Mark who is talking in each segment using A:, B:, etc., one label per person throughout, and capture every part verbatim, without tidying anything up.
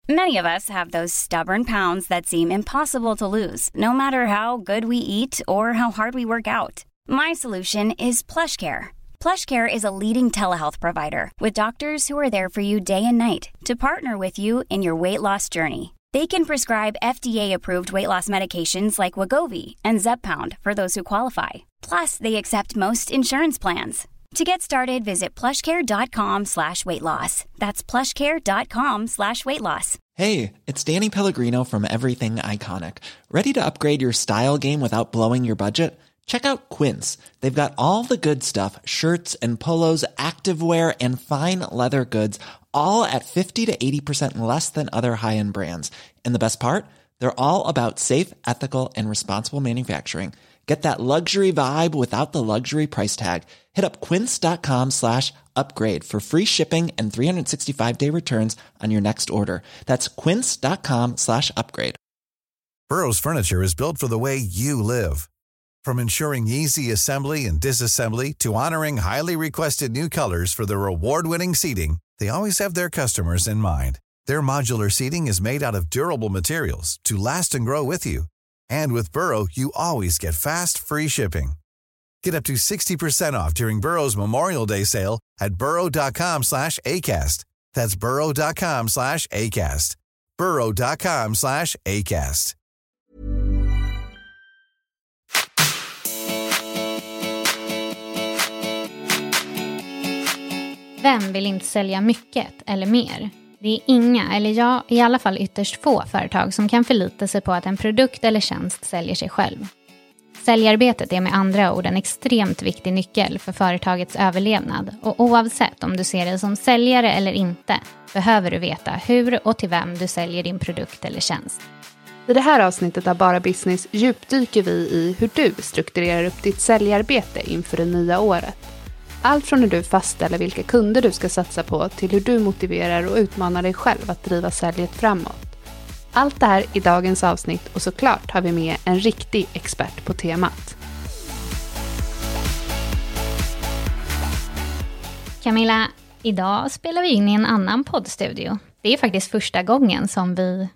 A: Many of us have those stubborn pounds that seem impossible to lose, no matter how good we eat or how hard we work out. My solution is PlushCare. PlushCare is a leading telehealth provider with doctors who are there for you day and night to partner with you in your weight loss journey. They can prescribe F D A-approved weight loss medications like Wegovy and Zepbound for those who qualify. Plus, they accept most insurance plans. To get started, visit plushcare.com slash weight loss. That's plushcare.com slash weight loss.
B: Hey, it's Danny Pellegrino from Everything Iconic. Ready to upgrade your style game without blowing your budget? Check out Quince. They've got all the good stuff, shirts and polos, activewear, and fine leather goods, all at fifty to eighty percent less than other high-end brands. And the best part? They're all about safe, ethical, and responsible manufacturing. Get that luxury vibe without the luxury price tag. Hit up quince.com slash upgrade for free shipping and three sixty-five day returns on your next order. That's quince.com slash upgrade.
C: Burrow's furniture is built for the way you live. From ensuring easy assembly and disassembly to honoring highly requested new colors for their award-winning seating, they always have their customers in mind. Their modular seating is made out of durable materials to last and grow with you. And with Burrow, you always get fast, free shipping. Get up to sixty percent off during Burrow's Memorial Day sale at burrow.com slash ACAST. That's burrow.com slash ACAST. burrow.com slash ACAST.
D: Vem vill inte sälja mycket eller mer? Det är inga, eller ja, i alla fall ytterst få företag som kan förlita sig på att en produkt eller tjänst säljer sig själv. Säljarbetet är med andra ord en extremt viktig nyckel för företagets överlevnad, och oavsett om du ser dig som säljare eller inte behöver du veta hur och till vem du säljer din produkt eller tjänst.
E: I det här avsnittet av Bara Business djupdyker vi i hur du strukturerar upp ditt säljarbete inför det nya året. Allt från hur du fastställer vilka kunder du ska satsa på till hur du motiverar och utmanar dig själv att driva säljet framåt. Allt det här i dagens avsnitt, och såklart har vi med en riktig expert på temat.
D: Camilla, idag spelar vi in i en annan poddstudio. Det är faktiskt första gången som vi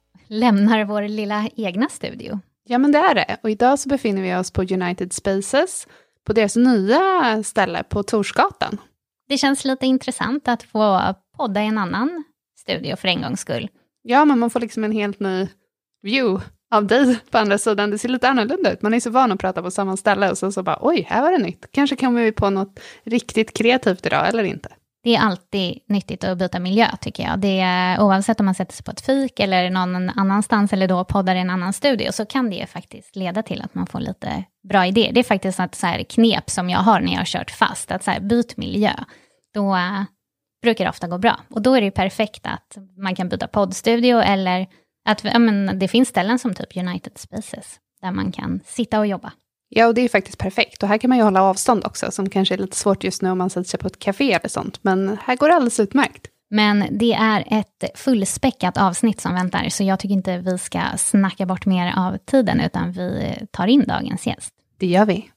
D: lämnar vår lilla egna studio.
E: Ja, men det är det. Och idag så befinner vi oss på United Spaces, på deras nya ställe på Torsgatan.
D: Det känns lite intressant att få podda i en annan studio för en gångs skull.
E: Ja, men man får liksom en helt ny view av dig på andra sidan. Det ser lite annorlunda ut. Man är så van att prata på samma ställe och så, så bara, oj, här var det nytt. Kanske kommer vi på något riktigt kreativt idag, eller inte?
D: Det är alltid nyttigt att byta miljö, tycker jag. Det är, oavsett om man sätter sig på ett fik eller någon annanstans eller då poddar i en annan studio, så kan det faktiskt leda till att man får lite bra idéer. Det är faktiskt ett så här knep som jag har när jag har kört fast. Att så här, byt miljö. Då äh, brukar det ofta gå bra. Och då är det ju perfekt att man kan byta poddstudio, eller att ja, men, det finns ställen som typ United Spaces där man kan sitta och jobba.
E: Ja, och det är faktiskt perfekt. Och här kan man ju hålla avstånd också, som kanske är lite svårt just nu om man sätter sig på ett café eller sånt. Men här går det alldeles utmärkt.
D: Men det är ett fullspäckat avsnitt som väntar, så jag tycker inte vi ska snacka bort mer av tiden, utan vi tar in dagens gäst.
E: Det gör vi.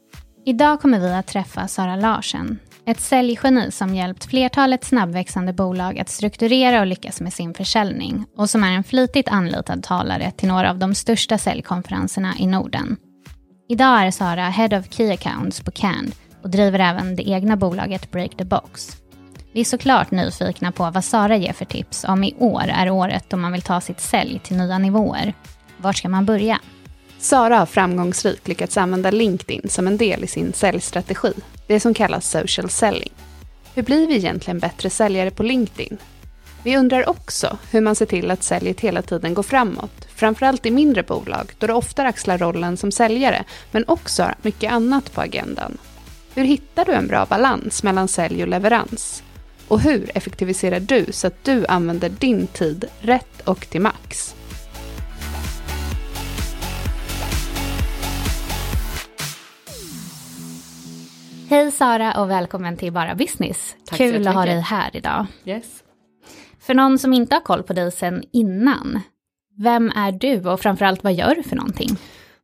D: Idag kommer vi att träffa Sara Larsen, ett säljgeni som hjälpt flertalet snabbväxande bolag att strukturera och lyckas med sin försäljning, och som är en flitigt anlitad talare till några av de största säljkonferenserna i Norden. Idag är Sara Head of Key Accounts på Cand och driver även det egna bolaget Break the Box. Vi är såklart nyfikna på vad Sara ger för tips om i år är året då man vill ta sitt sälj till nya nivåer. Var ska man börja?
E: Sara har framgångsrikt lyckats använda LinkedIn som en del i sin säljstrategi, det som kallas social selling. Hur blir vi egentligen bättre säljare på LinkedIn? Vi undrar också hur man ser till att säljet hela tiden går framåt, framförallt i mindre bolag då det ofta axlar rollen som säljare, men också har mycket annat på agendan. Hur hittar du en bra balans mellan sälj och leverans? Och hur effektiviserar du så att du använder din tid rätt och till max?
D: Hej Sara och välkommen till Bara Business.
F: Tack.
D: Kul att ha dig här idag.
F: Yes.
D: För någon som inte har koll på dig sedan innan, vem är du och framförallt vad gör du för någonting?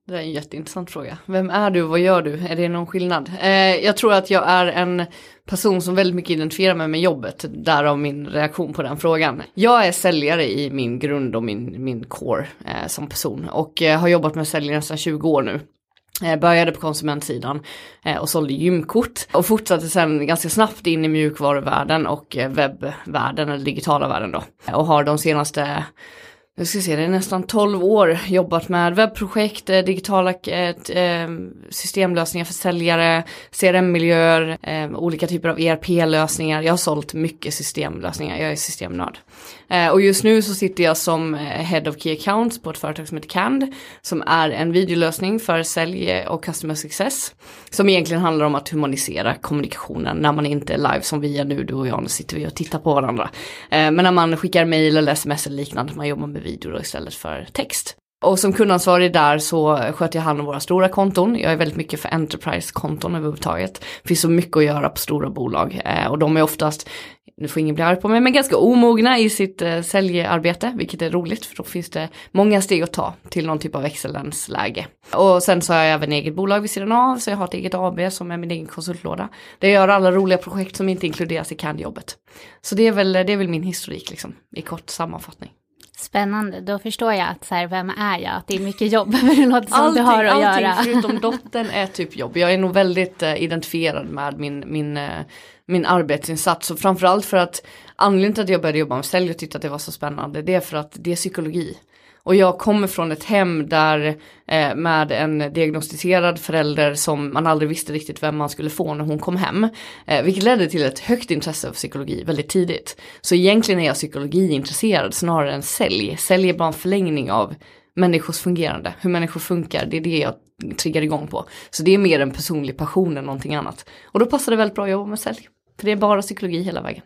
F: Det är en jätteintressant fråga. Vem är du och vad gör du? Är det någon skillnad? Eh, jag tror att jag är en person som väldigt mycket identifierar mig med jobbet. Därav min reaktion på den frågan. Jag är säljare i min grund och min, min core eh, som person. Och eh, har jobbat med säljare nästan tjugo år nu. Jag började på konsumentsidan och sålde gymkort och fortsatte sen ganska snabbt in i mjukvaruvärlden och webbvärlden eller digitala världen då. Och har de senaste, jag ska se, det är nästan tolv år jobbat med webbprojekt, digitala eh, systemlösningar för säljare, C R M-miljöer, eh, olika typer av E R P-lösningar. Jag har sålt mycket systemlösningar, jag är systemnörd. Eh, och just nu så sitter jag som Head of Key Accounts på ett företag som heter Cand, som är en videolösning för sälj och customer success, som egentligen handlar om att humanisera kommunikationen när man inte är live som vi är nu, du och jag, nu sitter vi och tittar på varandra. Eh, men när man skickar mejl eller sms eller liknande, man jobbar med video istället för text. Och som kundansvarig där så sköter jag hand om våra stora konton. Jag är väldigt mycket för enterprise-konton överhuvudtaget. Det finns så mycket att göra på stora bolag. Eh, och de är oftast, nu får ingen bli arg på mig, men ganska omogna i sitt eh, säljarbete. Vilket är roligt, för då finns det många steg att ta till någon typ av excellensläge. Och sen så har jag även eget bolag vid sidan av. Så jag har ett eget A B som är min egen konsultlåda. Där jag gör alla roliga projekt som inte inkluderas i Cand-jobbet. Så det är väl, det är väl min historik liksom, i kort sammanfattning.
D: Spännande, då förstår jag att så här, vem är jag? Att det är mycket jobb, men det låter som allting, du har att
F: allting
D: göra.
F: Allting förutom dottern är typ jobb. Jag är nog väldigt uh, identifierad med min, min, uh, min arbetsinsats. Och framförallt för att anledningen till att jag började jobba med sälj och tyckte att det var så spännande, det är för att det är psykologi. Och jag kommer från ett hem där eh, med en diagnostiserad förälder som man aldrig visste riktigt vem man skulle få när hon kom hem. Eh, vilket ledde till ett högt intresse för psykologi väldigt tidigt. Så egentligen är jag psykologiintresserad snarare än sälj. Sälj är bara en förlängning av människors fungerande. Hur människor funkar, det är det jag triggar igång på. Så det är mer en personlig passion än någonting annat. Och då passar det väldigt bra att jobba med sälj. För det är bara psykologi hela vägen.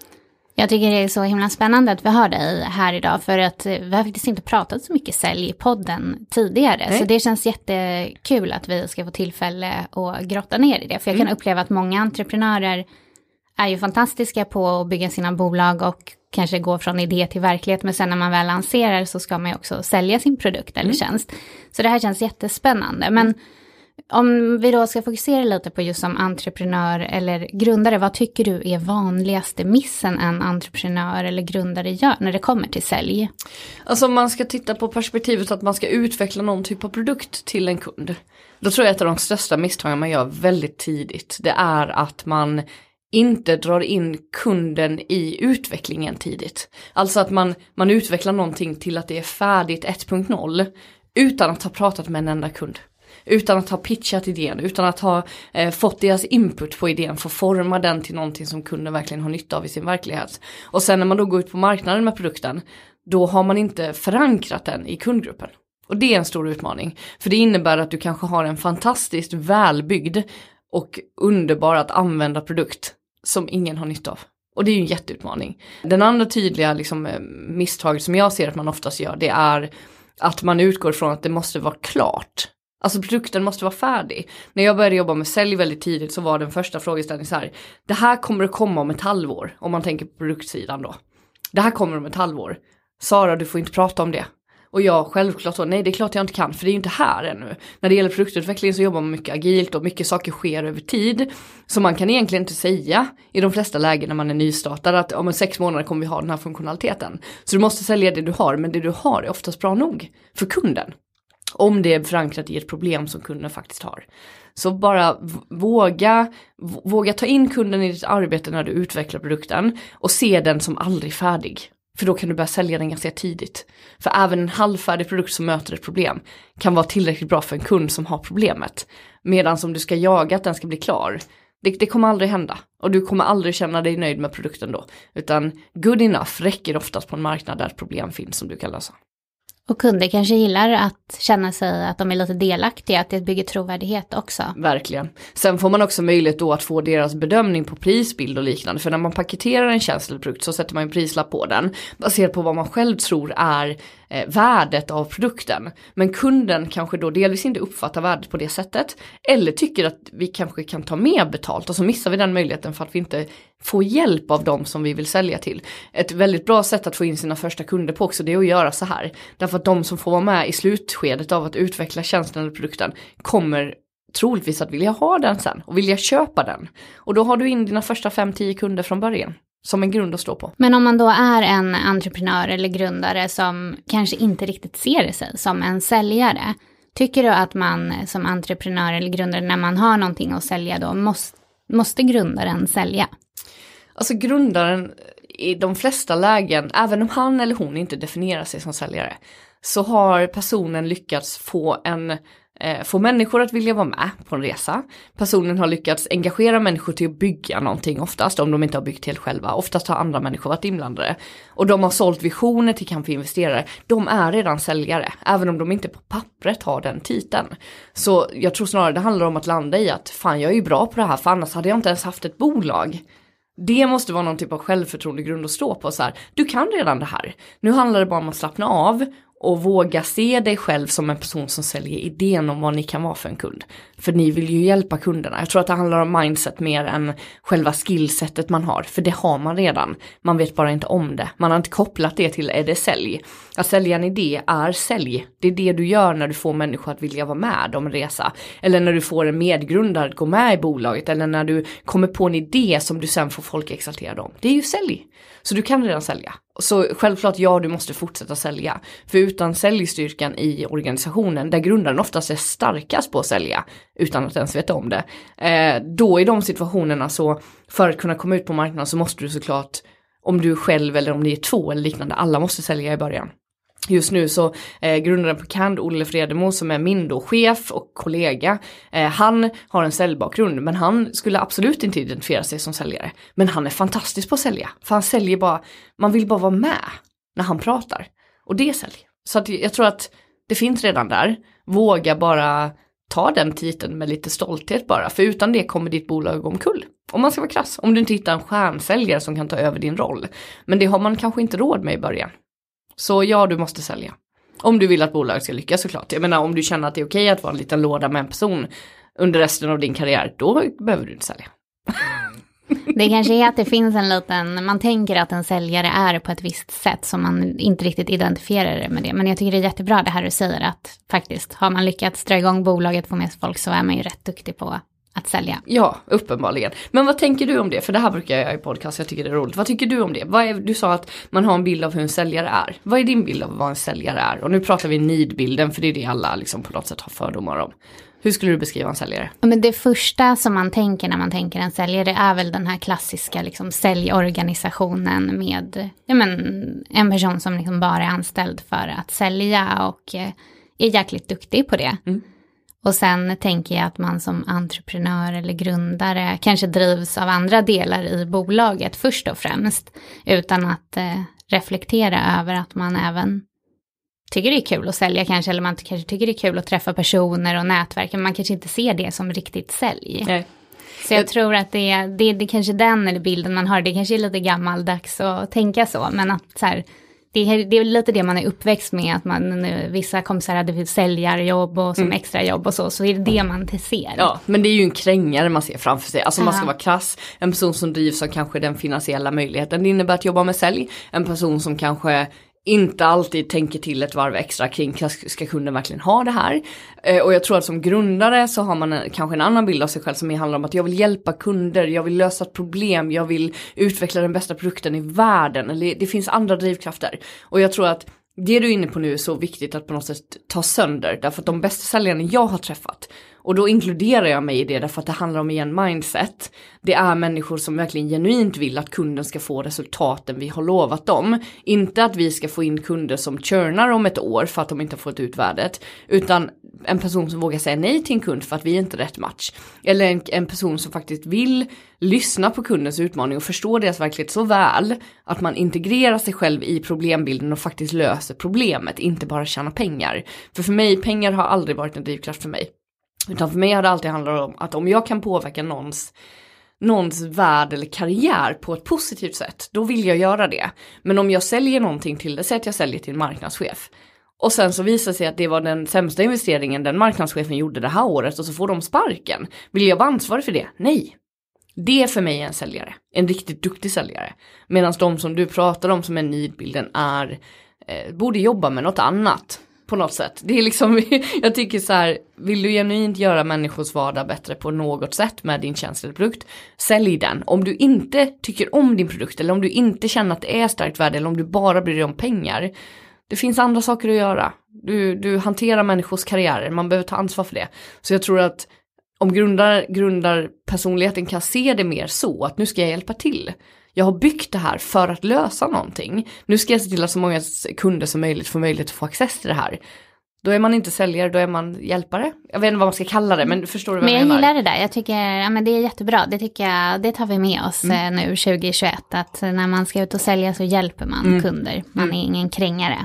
D: Jag tycker det är så himla spännande att vi har dig här idag, för att vi har faktiskt inte pratat så mycket sälj i podden tidigare. Nej. Så det känns jättekul att vi ska få tillfälle att grotta ner i det. För jag kan mm. uppleva att många entreprenörer är ju fantastiska på att bygga sina bolag och kanske gå från idé till verklighet. Men sen när man väl lanserar så ska man ju också sälja sin produkt eller mm. tjänst. Så det här känns jättespännande. Men om vi då ska fokusera lite på just som entreprenör eller grundare, vad tycker du är vanligaste missen en entreprenör eller grundare gör när det kommer till sälj?
F: Alltså om man ska titta på perspektivet att man ska utveckla någon typ av produkt till en kund. Då tror jag att ett av de största misstagen man gör väldigt tidigt, det är att man inte drar in kunden i utvecklingen tidigt. Alltså att man, man utvecklar någonting till att det är färdigt ett punkt noll utan att ha pratat med en enda kund. Utan att ha pitchat idén, utan att ha eh, fått deras input på idén för att forma den till någonting som kunden verkligen har nytta av i sin verklighet. Och sen när man då går ut på marknaden med produkten, då har man inte förankrat den i kundgruppen. Och det är en stor utmaning. För det innebär att du kanske har en fantastiskt välbyggd och underbar att använda produkt som ingen har nytta av. Och det är ju en jätteutmaning. Den andra tydliga liksom, misstaget som jag ser att man oftast gör, det är att man utgår från att det måste vara klart. Alltså produkten måste vara färdig. När jag började jobba med sälj väldigt tidigt så var den första frågeställningen så här. Det här kommer att komma om ett halvår. Om man tänker på produktsidan då. Det här kommer om ett halvår. Sara, du får inte prata om det. Och jag självklart så, nej det är klart jag inte kan. För det är ju inte här ännu. När det gäller produktutveckling så jobbar man mycket agilt och mycket saker sker över tid. Så man kan egentligen inte säga i de flesta lägen när man är nystartad att om en sex månader kommer vi ha den här funktionaliteten. Så du måste sälja det du har, men det du har är oftast bra nog för kunden. Om det är förankrat i ett problem som kunden faktiskt har. Så bara våga, våga ta in kunden i ditt arbete när du utvecklar produkten. Och se den som aldrig färdig. För då kan du börja sälja den ganska tidigt. För även en halvfärdig produkt som möter ett problem kan vara tillräckligt bra för en kund som har problemet. Medan om du ska jaga att den ska bli klar. Det, det kommer aldrig hända. Och du kommer aldrig känna dig nöjd med produkten då. Utan good enough räcker oftast på en marknad där ett problem finns som du kan lösa.
D: Och kunder kanske gillar att känna sig att de är lite delaktiga, att det bygger trovärdighet också.
F: Verkligen. Sen får man också möjlighet då att få deras bedömning på prisbild och liknande. För när man paketerar en tjänst eller produkt så sätter man en prislapp på den. Baserat på vad man själv tror är eh, värdet av produkten. Men kunden kanske då delvis inte uppfattar värdet på det sättet. Eller tycker att vi kanske kan ta mer betalt. Och så missar vi den möjligheten för att vi inte får hjälp av dem som vi vill sälja till. Ett väldigt bra sätt att få in sina första kunder på också, det är att göra så här. Därför Därför att de som får vara med i slutskedet av att utveckla tjänsten eller produkten kommer troligtvis att vilja ha den sen och vilja köpa den. Och då har du in dina första fem till tio kunder från början som en grund att stå på.
D: Men om man då är en entreprenör eller grundare som kanske inte riktigt ser sig som en säljare, tycker du att man som entreprenör eller grundare när man har någonting att sälja då måste, måste grundaren sälja?
F: Alltså grundaren i de flesta lägen, även om han eller hon inte definierar sig som säljare, så har personen lyckats få en eh, få människor att vilja vara med på en resa. Personen har lyckats engagera människor till att bygga någonting oftast, om de inte har byggt helt själva. Oftast har andra människor varit inblandade. Och de har sålt visioner till kanske investerare. De är redan säljare, även om de inte på pappret har den titeln. Så jag tror snarare det handlar om att landa i att fan, jag är ju bra på det här, för annars hade jag inte ens haft ett bolag. Det måste vara någon typ av självförtroende grund att stå på. Så här, du kan redan det här. Nu handlar det bara om att slappna av och våga se dig själv som en person som säljer idén om vad ni kan vara för en kund. För ni vill ju hjälpa kunderna. Jag tror att det handlar om mindset mer än själva skillsetet man har. För det har man redan. Man vet bara inte om det. Man har inte kopplat det till är det sälj. Att sälja en idé är sälj. Det är det du gör när du får människor att vilja vara med om en resa. Eller när du får en medgrundare att gå med i bolaget. Eller när du kommer på en idé som du sen får folk exalterade om. Det är ju sälj. Så du kan redan sälja. Så självklart, ja, du måste fortsätta sälja. För utan säljstyrkan i organisationen, där grundaren oftast är starkast på att sälja, utan att ens veta om det. Eh, då i de situationerna så, för att kunna komma ut på marknaden så måste du såklart, om du är själv eller om det är två eller liknande, alla måste sälja i början. Just nu så eh, grundaren på Kand, Olle Fredemo, som är min då chef och kollega, eh, han har en säljbakgrund, men han skulle absolut inte identifiera sig som säljare. Men han är fantastisk på att sälja, för han säljer bara, man vill bara vara med när han pratar. Och det är sälj. Så att jag tror att det finns redan där. Våga bara ta den titeln med lite stolthet bara, för utan det kommer ditt bolag gå omkull. Om man ska vara krass, om du inte hittar en stjärnsäljare som kan ta över din roll. Men det har man kanske inte råd med i början. Så ja, du måste sälja. Om du vill att bolaget ska lyckas såklart. Jag menar, om du känner att det är okej att vara en liten låda med en person under resten av din karriär, då behöver du inte sälja.
D: Det kanske är att det finns en liten, man tänker att en säljare är på ett visst sätt som man inte riktigt identifierar det med det. Men jag tycker det är jättebra det här du säger, att faktiskt har man lyckats dra igång bolaget, få med folk, så är man ju rätt duktig på att sälja.
F: Ja, uppenbarligen. Men vad tänker du om det? För det här brukar jag göra i podcast, jag tycker det är roligt. Vad tycker du om det? Vad är, du sa att man har en bild av hur en säljare är. Vad är din bild av vad en säljare är? Och nu pratar vi need-bilden, för det är det alla liksom på något sätt har fördomar om. Hur skulle du beskriva en säljare?
D: Men det första som man tänker när man tänker en säljare är väl den här klassiska liksom säljorganisationen med ja, men, en person som liksom bara är anställd för att sälja och eh, är jäkligt duktig på det. Mm. Och sen tänker jag att man som entreprenör eller grundare kanske drivs av andra delar i bolaget först och främst. Utan att eh, reflektera över att man även tycker det är kul att sälja kanske. Eller man kanske tycker det är kul att träffa personer och nätverk. Men man kanske inte ser det som riktigt sälj. Nej. Så jag, jag tror att det är, det, det är kanske den eller bilden man har. Det kanske är lite gammaldags att tänka så. Men att så här, det är, det är lite det man är uppväxt med, att man, vissa kompisar hade säljarjobb och som mm. extra jobb och så, så är det det man inte ser.
F: Ja, men det är ju en krängare man ser framför sig. Alltså Aha. man ska vara krass, en person som drivs av kanske den finansiella möjligheten. Det innebär att jobba med sälj, en person som kanske inte alltid tänker till ett varv extra kring, ska kunden verkligen ha det här? Eh, och jag tror att som grundare så har man en, kanske en annan bild av sig själv som handlar om att jag vill hjälpa kunder, jag vill lösa ett problem, jag vill utveckla den bästa produkten i världen. Eller det finns andra drivkrafter. Och jag tror att det du är inne på nu är så viktigt att på något sätt ta sönder. Därför att de bästa säljarna jag har träffat, och då inkluderar jag mig i det därför att det handlar om igen mindset. Det är människor som verkligen genuint vill att kunden ska få resultaten vi har lovat dem. Inte att vi ska få in kunder som churnar om ett år för att de inte har fått ut värdet. Utan en person som vågar säga nej till en kund för att vi inte är rätt match. Eller en, en person som faktiskt vill lyssna på kundens utmaning och förstå deras verklighet så väl att man integrerar sig själv i problembilden och faktiskt löser problemet. Inte bara tjäna pengar. För för mig, pengar har aldrig varit en drivkraft för mig. Utan för mig har det alltid handlat om att om jag kan påverka någons, någons värld eller karriär på ett positivt sätt, då vill jag göra det. Men om jag säljer någonting till det, säg att jag säljer till en marknadschef. Och sen så visar sig att det var den sämsta investeringen den marknadschefen gjorde det här året och så får de sparken. Vill jag vara ansvarig för det? Nej. Det är för mig en säljare. En riktigt duktig säljare. Medan de som du pratar om som är nidbilden är eh, borde jobba med något annat på något sätt. Det är liksom, jag tycker så här, vill du genuint göra människors vardag bättre på något sätt med din tjänst eller produkt, sälj den. Om du inte tycker om din produkt eller om du inte känner att det är starkt värde eller om du bara bryr dig om pengar, det finns andra saker att göra. Du, du hanterar människors karriärer, man behöver ta ansvar för det. Så jag tror att om grundar, grundar personligheten kan se det mer så att nu ska jag hjälpa till. Jag har byggt det här för att lösa någonting. Nu ska jag se till att så många kunder som möjligt får möjlighet att få access till det här. Då är man inte säljare, då är man hjälpare. Jag vet inte vad man ska kalla det, men förstår du vad
D: men
F: jag menar?
D: Men jag gillar det där. Jag tycker ja, men det är jättebra. Det, tycker jag, det tar vi med oss mm. nu tjugo tjugoett. Att när man ska ut och sälja så hjälper man mm. kunder. Man mm. är ingen krängare.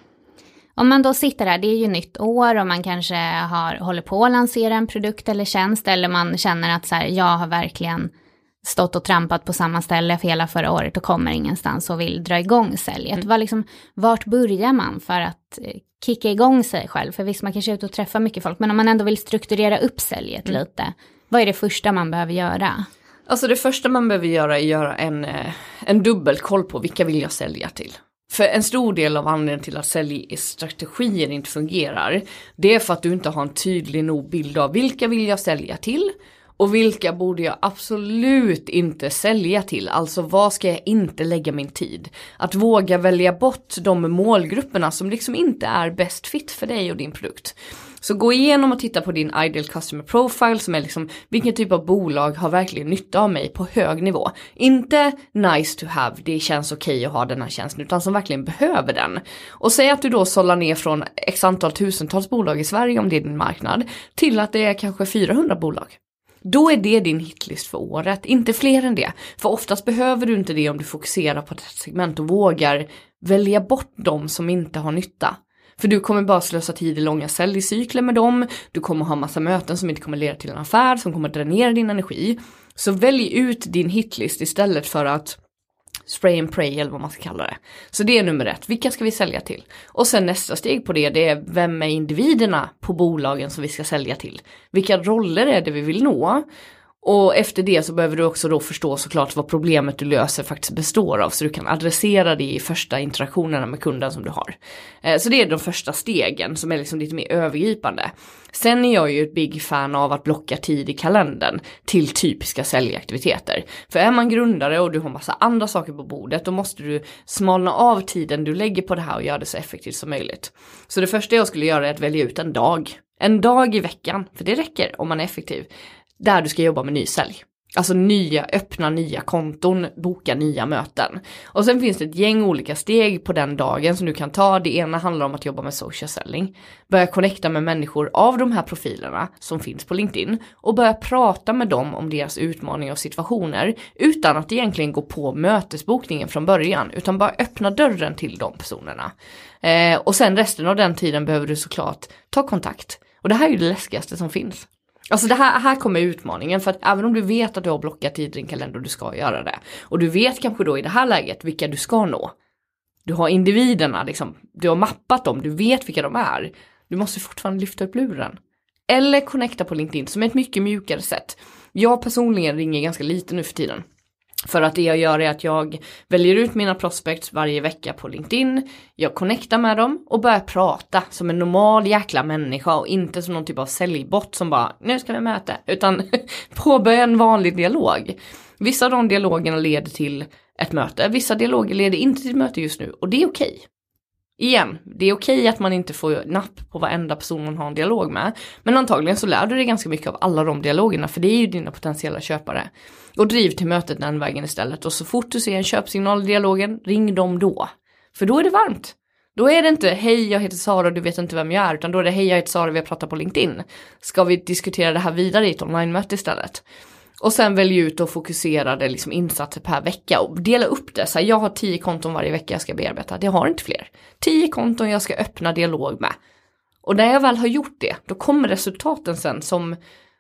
D: Om man då sitter där, det är ju nytt år och man kanske har, håller på att lansera en produkt eller tjänst. Eller man känner att så här, jag har verkligen stått och trampat på samma ställe för hela förra året och kommer ingenstans och vill dra igång säljet. Mm. Var liksom, vart börjar man för att kicka igång sig själv? För visst, man kanske är ute och träffar mycket folk, men om man ändå vill strukturera upp säljet mm. lite, vad är det första man behöver göra?
F: Alltså det första man behöver göra är att göra en, en dubbelkoll på vilka vill jag sälja till. För en stor del av anledningen till att säljstrategier inte fungerar, det är för att du inte har en tydlig nog bild av vilka vill jag sälja till och vilka borde jag absolut inte sälja till. Alltså vad ska jag inte lägga min tid? Att våga välja bort de målgrupperna som liksom inte är bäst fit för dig och din produkt. Så gå igenom och titta på din ideal customer profile som är liksom vilken typ av bolag har verkligen nytta av mig på hög nivå. Inte nice to have, det känns okej okay att ha den här tjänsten, utan som verkligen behöver den. Och säg att du då sållar ner från x antal tusentals bolag i Sverige om det är din marknad till att det är kanske fyrahundra bolag. Då är det din hitlist för året, inte fler än det. För oftast behöver du inte det om du fokuserar på ett segment och vågar välja bort dem som inte har nytta. För du kommer bara slösa tid i långa säljcykler med dem. Du kommer ha massa möten som inte kommer leda till en affär, som kommer dränera din energi. Så välj ut din hitlist istället för att spray and pray eller vad man ska kalla det. Så det är nummer ett. Vilka ska vi sälja till? Och sen nästa steg på det, det är vem är individerna på bolagen som vi ska sälja till? Vilka roller är det vi vill nå? Och efter det så behöver du också då förstå såklart vad problemet du löser faktiskt består av. Så du kan adressera det i första interaktionerna med kunden som du har. Så det är de första stegen som är liksom lite mer övergripande. Sen är jag ju ett big fan av att blocka tid i kalendern till typiska säljaktiviteter. För är man grundare och du har massa andra saker på bordet, då måste du smalna av tiden du lägger på det här och göra det så effektivt som möjligt. Så det första jag skulle göra är att välja ut en dag. En dag i veckan, för det räcker om man är effektiv. Där du ska jobba med nysälj. Alltså nya, öppna nya konton, boka nya möten. Och sen finns det ett gäng olika steg på den dagen som du kan ta. Det ena handlar om att jobba med social selling. Börja connecta med människor av de här profilerna som finns på LinkedIn. Och börja prata med dem om deras utmaningar och situationer. Utan att egentligen gå på mötesbokningen från början. Utan bara öppna dörren till de personerna. Eh, och sen resten av den tiden behöver du såklart ta kontakt. Och det här är ju det läskigaste som finns. Alltså det här, här kommer utmaningen, för att även om du vet att du har blockat tid i din kalender och du ska göra det. Och du vet kanske då i det här läget vilka du ska nå. Du har individerna, liksom, du har mappat dem, du vet vilka de är. Du måste fortfarande lyfta upp luren. Eller connecta på LinkedIn som är ett mycket mjukare sätt. Jag personligen ringer ganska lite nu för tiden. För att det jag gör är att jag väljer ut mina prospects varje vecka på LinkedIn. Jag connectar med dem och börjar prata som en normal jäkla människa. Och inte som någon typ av säljbot som bara, nu ska vi möta. Utan påbörja en vanlig dialog. Vissa av de dialogerna leder till ett möte. Vissa dialoger leder inte till ett möte just nu. Och det är okej. Igen, det är okej att man inte får napp på varenda person man har en dialog med. Men antagligen så lär du dig ganska mycket av alla de dialogerna. För det är ju dina potentiella köpare. Och driv till mötet den vägen istället. Och så fort du ser en köpsignal i dialogen, ring dem då. För då är det varmt. Då är det inte, hej jag heter Sara och du vet inte vem jag är. Utan då är det, hej jag heter Sara och vi har pratat på LinkedIn. Ska vi diskutera det här vidare i ett online-möte istället? Och sen välj ut och fokusera det liksom insatser per vecka. Och dela upp det. Så här, jag har tio konton varje vecka jag ska bearbeta. Det har inte fler. Tio konton jag ska öppna dialog med. Och när jag väl har gjort det, då kommer resultaten sen som...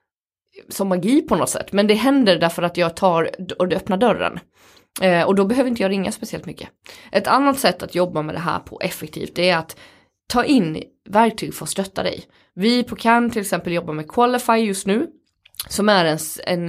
F: som magi på något sätt. Men det händer därför att jag tar och öppnar dörren. Eh, och då behöver inte jag ringa speciellt mycket. Ett annat sätt att jobba med det här på effektivt är att ta in verktyg för att stötta dig. Vi på Can till exempel jobbar med Qualify just nu. Som är en, en,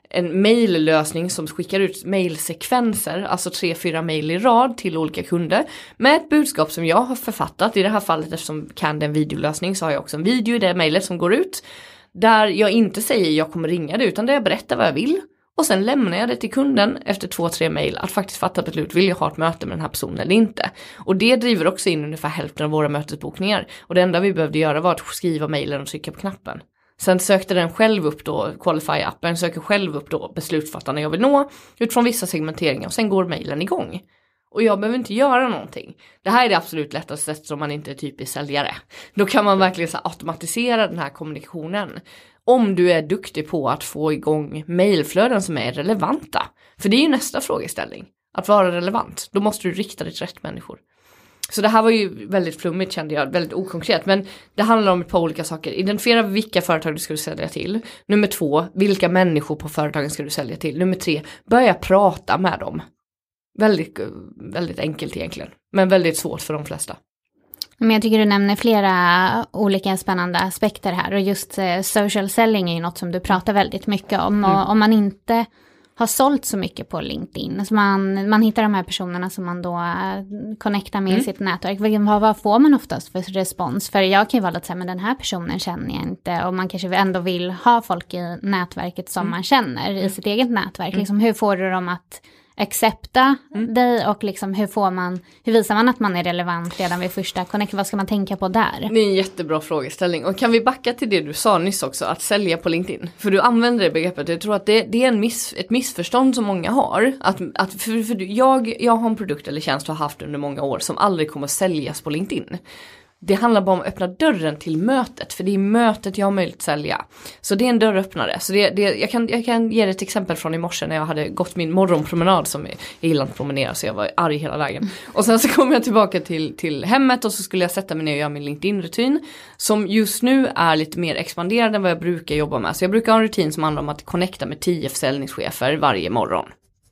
F: en maillösning som skickar ut mailsekvenser, alltså tre, fyra mail i rad till olika kunder med ett budskap som jag har författat. I det här fallet, eftersom Candy är en videolösning, så har jag också en video i det mailet som går ut där jag inte säger jag kommer ringa det, utan där jag berättar vad jag vill. Och sen lämnar jag det till kunden efter två, tre mejl att faktiskt fatta beslut. Vill jag ha ett möte med den här personen eller inte? Och det driver också in ungefär hälften av våra mötesbokningar. Och det enda vi behövde göra var att skriva mejlen och trycka på knappen. Sen sökte den själv upp då, Qualify-appen söker själv upp då beslutsfattarna jag vill nå utifrån vissa segmenteringar och sen går mejlen igång. Och jag behöver inte göra någonting. Det här är det absolut lättaste sättet om man inte är typisk säljare. Då kan man verkligen så automatisera den här kommunikationen. Om du är duktig på att få igång mejlflöden som är relevanta. För det är ju nästa frågeställning. Att vara relevant. Då måste du rikta dig till rätt människor. Så det här var ju väldigt flummigt, kände jag. Väldigt okonkret. Men det handlar om ett par olika saker. Identifiera vilka företag du ska sälja till. Nummer två, vilka människor på företagen ska du sälja till. Nummer tre, börja prata med dem. Väldigt, väldigt enkelt egentligen. Men väldigt svårt för de flesta.
D: Men jag tycker du nämner flera olika spännande aspekter här. Och just eh, social selling är ju något som du pratar väldigt mycket om. Mm. Och om man inte har sålt så mycket på LinkedIn. Så man, man hittar de här personerna som man då äh, connectar med mm. i sitt nätverk. Vad, vad får man oftast för respons? För jag kan ju vara lite så här, men den här personen känner jag inte. Och man kanske ändå vill ha folk i nätverket som mm. man känner i sitt eget nätverk. Mm. Liksom, hur får du dem att accepta mm. dig och liksom hur får man, hur visar man att man är relevant redan vid första connect? Vad ska man tänka på där?
F: Det är en jättebra frågeställning. Och kan vi backa till det du sa nyss också, att sälja på LinkedIn? För du använder det begreppet. Jag tror att det, det är en miss, ett missförstånd som många har. Att, att för, för jag, jag har en produkt eller tjänst och har haft under många år som aldrig kommer att säljas på LinkedIn. Det handlar bara om att öppna dörren till mötet. För det är mötet jag har möjlighet att sälja. Så det är en dörröppnare. Så det, det, jag, kan, jag kan ge ett exempel från i morse när jag hade gått min morgonpromenad. Som jag gillar att promenera så jag var arg hela vägen. Och sen så kom jag tillbaka till, till hemmet och så skulle jag sätta mig ner och göra min LinkedIn-rutin. Som just nu är lite mer expanderad än vad jag brukar jobba med. Så jag brukar ha en rutin som handlar om att connecta med tio försäljningschefer varje morgon.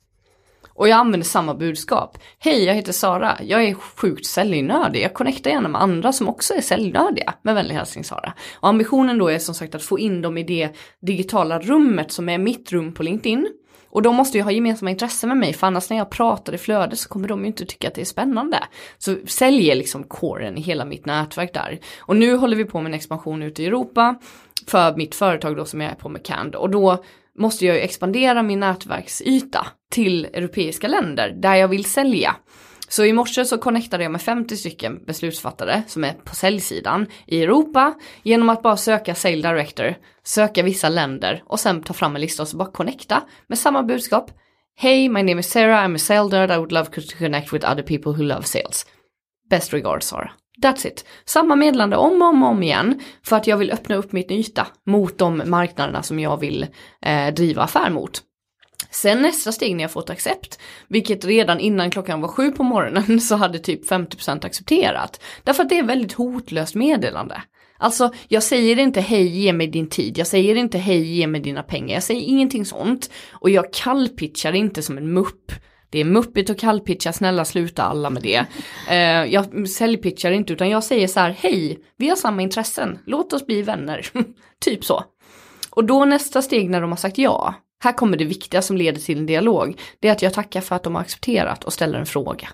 F: Och jag använder samma budskap. Hej, jag heter Sara. Jag är sjukt säljnördig. Jag connectar gärna med andra som också är säljnördiga. Med vänlig hälsning, Sara. Och ambitionen då är som sagt att få in dem i det digitala rummet som är mitt rum på LinkedIn. Och de måste ju ha gemensamma intressen med mig. För annars när jag pratar i flödet så kommer de ju inte tycka att det är spännande. Så säljer liksom coren i hela mitt nätverk där. Och nu håller vi på med en expansion ute i Europa. För mitt företag då som jag är på med Candy. Och då måste jag ju expandera min nätverksyta till europeiska länder där jag vill sälja. Så i morse så connectade jag med femtio stycken beslutsfattare som är på säljsidan i Europa genom att bara söka Sale Director, söka vissa länder och sen ta fram en lista och så bara connecta med samma budskap. Hey, my name is Sarah, I'm a sales nerd, I would love to connect with other people who love sales. Best regards, Sarah. That's it. Samma meddelande om och om, om igen för att jag vill öppna upp mitt yta mot de marknaderna som jag vill eh, driva affär mot. Sen nästa steg när jag fått accept, vilket redan innan klockan var sju på morgonen så hade typ femtio procent accepterat. Därför att det är väldigt hotlöst meddelande. Alltså jag säger inte hej ge mig din tid, jag säger inte hej ge mig dina pengar, jag säger ingenting sånt. Och jag kallpitchar inte som en mupp. Det är muppigt och kallpitcha, snälla sluta alla med det. Uh, jag säljpitchar inte utan jag säger så här, hej, vi har samma intressen, låt oss bli vänner. Typ så. Och då nästa steg när de har sagt ja, här kommer det viktiga som leder till en dialog. Det är att jag tackar för att de har accepterat och ställer en fråga.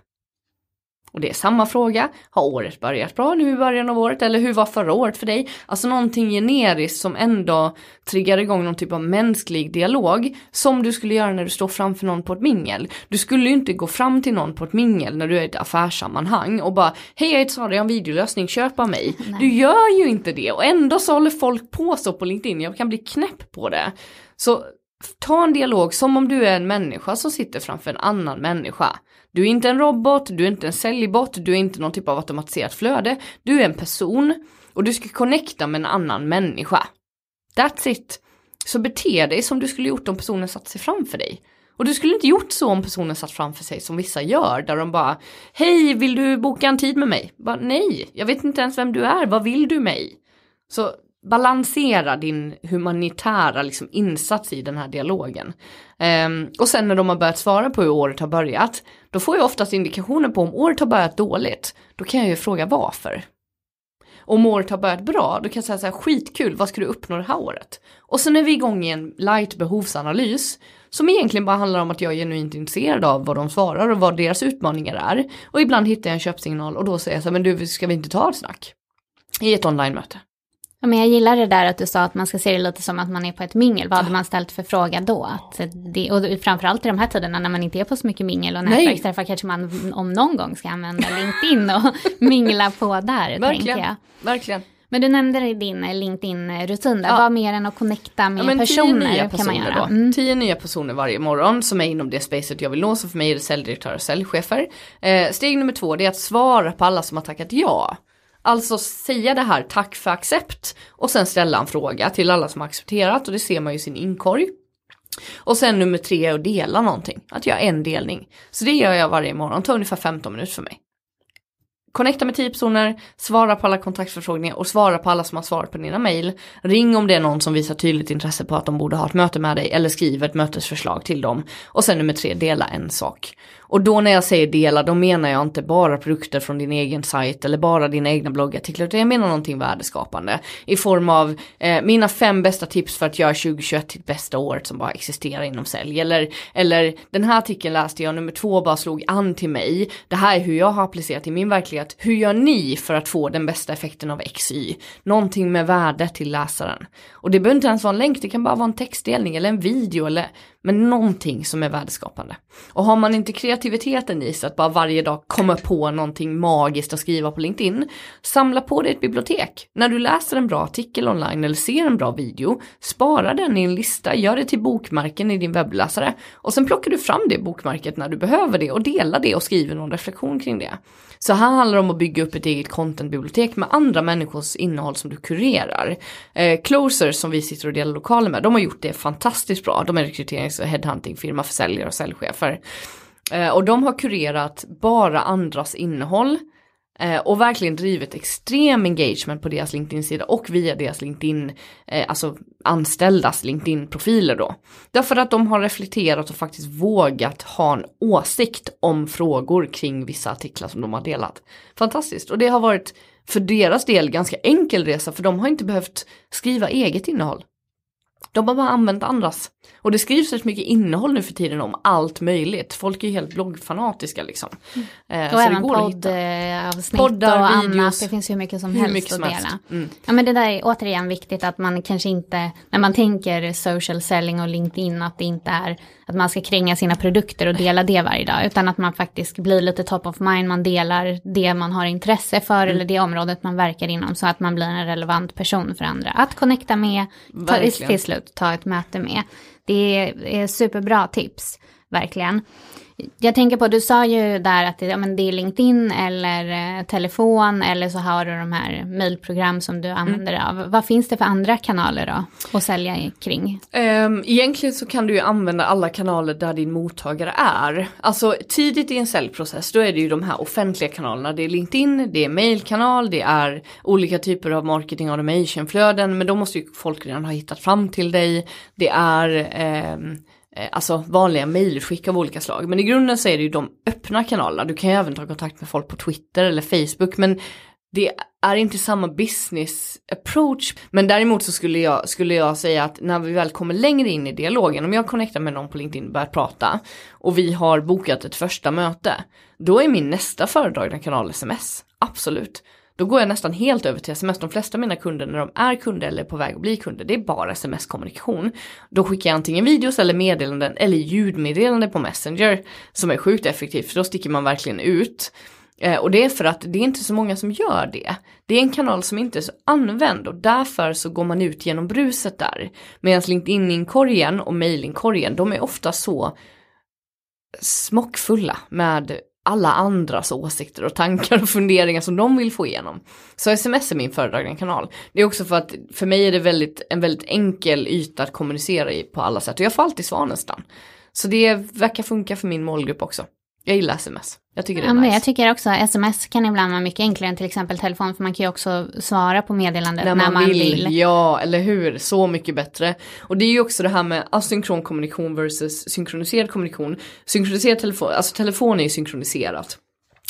F: Och det är samma fråga. Har året börjat bra nu i början av året? Eller hur var förra året för dig? Alltså någonting generiskt som ändå triggar igång någon typ av mänsklig dialog. Som du skulle göra när du står framför någon på ett mingel. Du skulle ju inte gå fram till någon på ett mingel när du är i ett affärssammanhang. Och bara, hej jag heter Sara, jag har en videolösning, köp av mig. Nej. Du gör ju inte det. Och ändå så håller folk på så på LinkedIn. Jag kan bli knäpp på det. Så ta en dialog som om du är en människa som sitter framför en annan människa. Du är inte en robot, du är inte en säljbot, du är inte någon typ av automatiserat flöde. Du är en person och du ska connecta med en annan människa. That's it. Så bete dig som du skulle gjort om personen satt sig framför dig. Och du skulle inte gjort så om personen satt framför sig som vissa gör. Där de bara, hej vill du boka en tid med mig? Bara, nej, jag vet inte ens vem du är, vad vill du mig? Så balansera din humanitära liksom, insats i den här dialogen. Um, och sen när de har börjat svara på hur året har börjat, då får jag oftast indikationer på om året har börjat dåligt. Då kan jag ju fråga varför. om året har börjat bra, då kan jag säga så här, skitkul, vad ska du uppnå det här året? Och sen är vi igång i en light behovsanalys som egentligen bara handlar om att jag är genuint intresserad av vad de svarar och vad deras utmaningar är. Och ibland hittar jag en köpsignal och då säger jag så här, men du, ska vi inte ta ett snack i ett online-möte?
D: Ja, men jag gillar det där att du sa att man ska se det lite som att man är på ett mingel. Vad hade man ställt för fråga då? Att det, och framförallt i de här tiderna när man inte är på så mycket mingel och nätverksträffar kanske man om någon gång ska använda LinkedIn och mingla på där,
F: verkligen,
D: tänker jag.
F: Verkligen.
D: Men du nämnde din LinkedIn-rutin där. Ja. Vad mer än att connecta med
F: ja,
D: personer,
F: personer
D: kan man göra?
F: Då.
D: Mm.
F: Tio nya personer varje morgon som är inom det spacet jag vill nå. Så för mig är det säljdirektörer och säljchefer. Eh, steg nummer två, det är att svara på alla som har tackat ja. Alltså säga det här, tack för accept. Och sen ställa en fråga till alla som har accepterat. Och det ser man ju i sin inkorg. Och sen nummer tre är att dela någonting. Att göra en delning. Så det gör jag varje morgon. Det tar ungefär femton minuter för mig. Connecta med tio personer, svara på alla kontaktförfrågningar och svara på alla som har svarat på dina mejl. Ring om det är någon som visar tydligt intresse på att de borde ha ett möte med dig eller skriv ett mötesförslag till dem. Och sen nummer tre, dela en sak. Och då när jag säger dela, då menar jag inte bara produkter från din egen sajt eller bara dina egna bloggartiklar, utan jag menar någonting värdeskapande i form av eh, mina fem bästa tips för att göra tjugohundratjugoett till bästa året som bara existerar inom sälj. Eller, eller den här artikeln läste jag, nummer två bara slog an till mig. Det här är hur jag har applicerat i min verklighet. Hur gör ni för att få den bästa effekten av X Y? Någonting med värde till läsaren. Och det behöver inte ens vara en länk, det kan bara vara en textdelning eller en video eller men någonting som är värdeskapande. Och har man inte kreativiteten i sig att bara varje dag komma på någonting magiskt att skriva på LinkedIn, samla på dig ett bibliotek. När du läser en bra artikel online eller ser en bra video, spara den i en lista, gör det till bokmärken i din webbläsare och sen plockar du fram det bokmärket när du behöver det och delar det och skriver någon reflektion kring det. Så här handlar det om att bygga upp ett eget contentbibliotek med andra människors innehåll som du kurerar. Eh, Closer som vi sitter och delar lokaler med, de har gjort det fantastiskt bra. De är rekryterings- och headhunting-firma för säljare och säljchefer. Eh, och de har kurerat bara andras innehåll. Eh, och verkligen drivit extrem engagement på deras LinkedIn-sida och via deras LinkedIn, eh, alltså anställdas LinkedIn-profiler då. Därför att de har reflekterat och faktiskt vågat ha en åsikt om frågor kring vissa artiklar som de har delat. Fantastiskt. Och det har varit för deras del ganska enkel resa, för de har inte behövt skriva eget innehåll. De har bara använt andras. Och det skrivs rätt mycket innehåll nu för tiden om allt möjligt. Folk är ju helt bloggfanatiska liksom. Mm. Eh,
D: och även poddavsnitt Poddar, och videos, annat. Det finns ju mycket som helst mycket att dela. Mm. Ja, men det där är återigen viktigt att man kanske inte, när man tänker social selling och LinkedIn, att det inte är att man ska kränga sina produkter och dela det varje dag. Utan att man faktiskt blir lite top of mind. Man delar det man har intresse för mm. eller det området man verkar inom, så att man blir en relevant person för andra. Att connecta med, ta, till slut ta ett möte med. Det är superbra tips, verkligen. Jag tänker på, du sa ju där att det, ja, men det är LinkedIn eller eh, telefon eller så har du de här mejlprogram som du använder mm. av. Vad finns det för andra kanaler då att sälja kring?
F: Um, egentligen så kan du ju använda alla kanaler där din mottagare är. Alltså tidigt i en säljprocess då är det ju de här offentliga kanalerna. Det är LinkedIn, det är mejlkanal, det är olika typer av marketing automation-flöden, men då måste ju folk redan ha hittat fram till dig. Det är... Um, Alltså vanliga mejlskick av olika slag. Men i grunden så är det ju de öppna kanalerna. Du kan ju även ta kontakt med folk på Twitter eller Facebook. Men det är inte samma business approach. Men däremot så skulle jag, skulle jag säga att när vi väl kommer längre in i dialogen. Om jag connectar med någon på LinkedIn och börjar prata. Och vi har bokat ett första möte. Då är min nästa föredragna kanal sms. Absolut. Då går jag nästan helt över till sms. De flesta av mina kunder när de är kunder eller på väg att bli kunder, det är bara sms-kommunikation. Då skickar jag antingen videos eller meddelanden eller ljudmeddelanden på Messenger som är sjukt effektivt, för då sticker man verkligen ut. Eh, och det är för att det är inte så många som gör det. Det är en kanal som inte är så använd och därför så går man ut genom bruset där. Medan LinkedIn-inkorgen och mail-inkorgen, de är ofta så smockfulla med alla andras åsikter och tankar och funderingar som de vill få igenom. Så sms är min föredragande kanal. Det är också för att för mig är det väldigt, en väldigt enkel yta att kommunicera i på alla sätt. Och jag får alltid svar nästan. Så det verkar funka för min målgrupp också. Jag gillar sms. Jag tycker det är
D: ja,
F: nice.
D: Men jag tycker också sms kan ibland vara mycket enklare än till exempel telefon. För man kan ju också svara på meddelandet när, när man vill. vill.
F: Ja, eller hur? Så mycket bättre. Och det är ju också det här med asynkron kommunikation versus synkroniserad kommunikation. Synkroniserad telefon, alltså telefon är ju synkroniserat.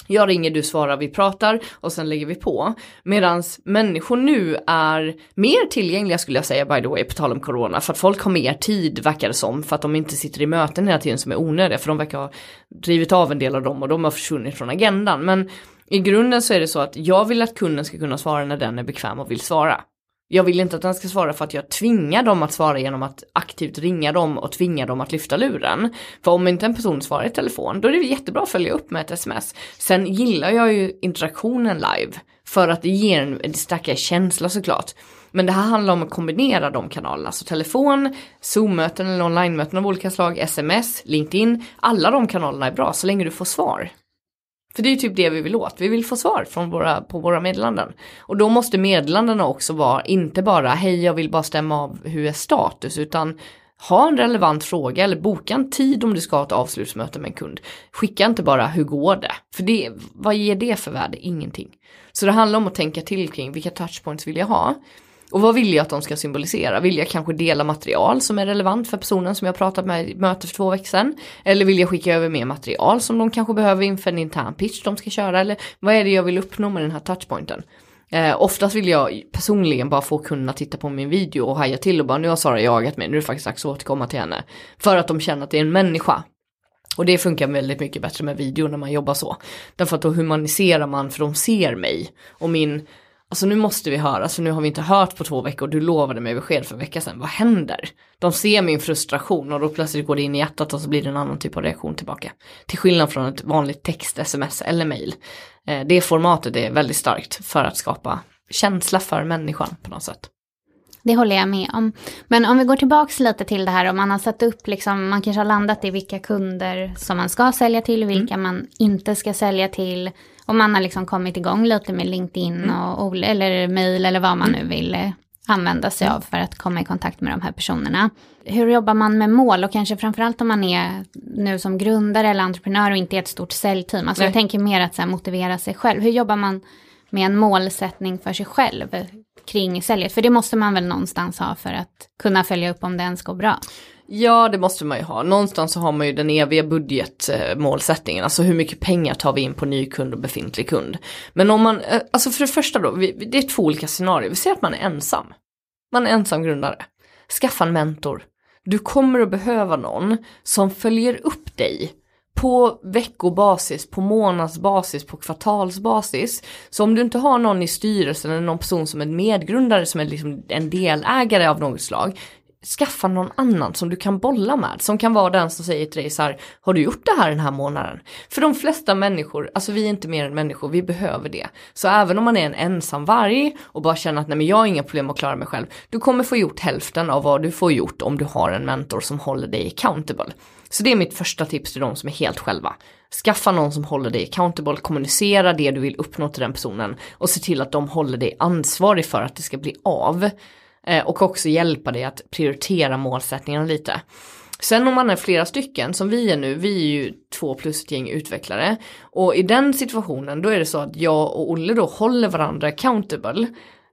F: Jag ringer, du svarar, vi pratar och sen lägger vi på. Medan människor nu är mer tillgängliga skulle jag säga, by the way, på tal om corona. För att folk har mer tid, verkar det som. För att de inte sitter i möten hela tiden som är onödiga. För de verkar ha drivit av en del av dem och de har försvunnit från agendan. Men i grunden så är det så att jag vill att kunden ska kunna svara när den är bekväm och vill svara. Jag vill inte att den ska svara för att jag tvingar dem att svara genom att aktivt ringa dem och tvinga dem att lyfta luren. För om inte en person svarar i telefon, då är det jättebra att följa upp med ett sms. Sen gillar jag ju interaktionen live för att det ger en, en starkare känsla såklart. Men det här handlar om att kombinera de kanalerna. Så telefon, Zoom-möten eller online-möten av olika slag, sms, LinkedIn. Alla de kanalerna är bra så länge du får svar. För det är ju typ det vi vill åt. Vi vill få svar från våra, på våra meddelanden. Och då måste meddelandena också vara inte bara hej jag vill bara stämma av hur är status. Utan ha en relevant fråga eller boka en tid om du ska ha ett avslutsmöte med en kund. Skicka inte bara hur går det. För det, vad ger det för värde? Ingenting. Så det handlar om att tänka till kring vilka touchpoints vill jag ha. Och vad vill jag att de ska symbolisera? Vill jag kanske dela material som är relevant för personen som jag pratat med i möte för två veckor sedan? Eller vill jag skicka över mer material som de kanske behöver inför en intern pitch de ska köra? Eller vad är det jag vill uppnå med den här touchpointen? Eh, oftast vill jag personligen bara få kunna titta på min video och haja till och bara nu har Sara jagat mig, nu är det faktiskt dags att återkomma till henne. För att de känner att det är en människa. Och det funkar väldigt mycket bättre med video när man jobbar så. Därför att då humaniserar man för de ser mig och min... Alltså nu måste vi höra, så nu har vi inte hört på två veckor, du lovade mig besked för en vecka sedan, vad händer? De ser min frustration och då plötsligt går det in i hjärtat och så blir det en annan typ av reaktion tillbaka. Till skillnad från ett vanligt text, sms eller mail. Det formatet är väldigt starkt för att skapa känsla för människan på något sätt.
D: Det håller jag med om. Men om vi går tillbaka lite till det här, om man har satt upp, liksom, man kanske har landat i vilka kunder som man ska sälja till, vilka mm. man inte ska sälja till. Och man har liksom kommit igång lite med LinkedIn mm. och, eller mail eller vad man nu vill använda sig av för att komma i kontakt med de här personerna. Hur jobbar man med mål och kanske framförallt om man är nu som grundare eller entreprenör och inte är ett stort säljteam. Alltså Nej. jag tänker mer att så här, motivera sig själv. Hur jobbar man med en målsättning för sig själv kring säljet? För det måste man väl någonstans ha för att kunna följa upp om det ens går bra.
F: Ja, det måste man ju ha. Någonstans så har man ju den eviga budgetmålsättningen. Alltså hur mycket pengar tar vi in på ny kund och befintlig kund. Men om man, alltså för det första då, det är två olika scenarier. Vi ser att man är ensam. Man är ensam grundare. Skaffa en mentor. Du kommer att behöva någon som följer upp dig på veckobasis, på månadsbasis, på kvartalsbasis. Så om du inte har någon i styrelsen eller någon person som är medgrundare, som är liksom en delägare av något slag, skaffa någon annan som du kan bolla med. Som kan vara den som säger till dig så här, har du gjort det här den här månaden? För de flesta människor, alltså vi är inte mer än människor, vi behöver det. Så även om man är en ensam varg och bara känner att nej men jag har inga problem att klara mig själv. Du kommer få gjort hälften av vad du får gjort om du har en mentor som håller dig accountable. Så det är mitt första tips till de som är helt själva. Skaffa någon som håller dig accountable, kommunicera det du vill uppnå till den personen och se till att de håller dig ansvarig för att det ska bli av. Och också hjälpa dig att prioritera målsättningarna lite. Sen om man är flera stycken som vi är nu, vi är ju två plus ett gäng utvecklare. Och i den situationen då är det så att jag och Olle då håller varandra accountable.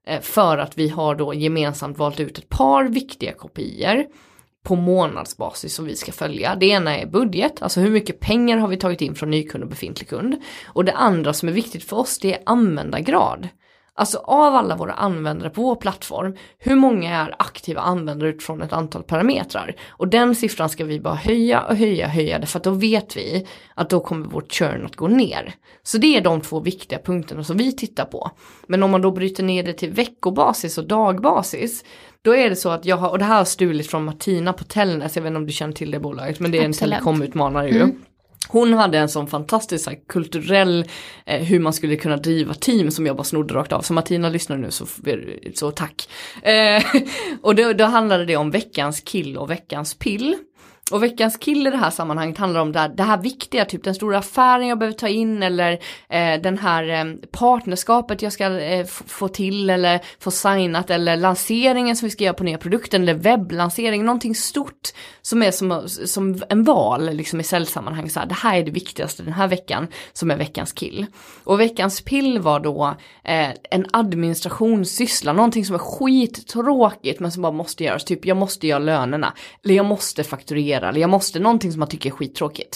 F: För att vi har då gemensamt valt ut ett par viktiga kopior på månadsbasis som vi ska följa. Det ena är budget, alltså hur mycket pengar har vi tagit in från nykund och befintlig kund. Och det andra som är viktigt för oss, det är användargrad. Alltså av alla våra användare på vår plattform, hur många är aktiva användare utifrån ett antal parametrar? Och den siffran ska vi bara höja och höja och höja, för att då vet vi att då kommer vårt churn att gå ner. Så det är de två viktiga punkterna som vi tittar på. Men om man då bryter ner det till veckobasis och dagbasis, då är det så att jag har, och det här har stulit från Martina på Tellnäs, jag vet inte om du känner till det bolaget, men det är en
D: Absolut.
F: telekomutmanare ju. Mm. Hon hade en sån fantastisk så här, kulturell eh, hur man skulle kunna driva team som jag bara snodde rakt av. Så Martina lyssnar nu så, så tack. Eh, och då, då handlade det om veckans kill och veckans pill. Och veckans kill i det här sammanhanget handlar om det här, det här viktiga, typ den stora affären jag behöver ta in eller eh, den här eh, partnerskapet jag ska eh, f- få till eller få signat eller lanseringen som vi ska göra på nya produkten eller webblansering, någonting stort som är som, som en val liksom i säljsammanhang. Så här, det här är det viktigaste den här veckan som är veckans kill. Och veckans pill var då eh, en administrationssyssla, någonting som är skittråkigt men som bara måste göras. Typ jag måste göra lönerna eller jag måste fakturera eller jag måste någonting som man tycker är skittråkigt.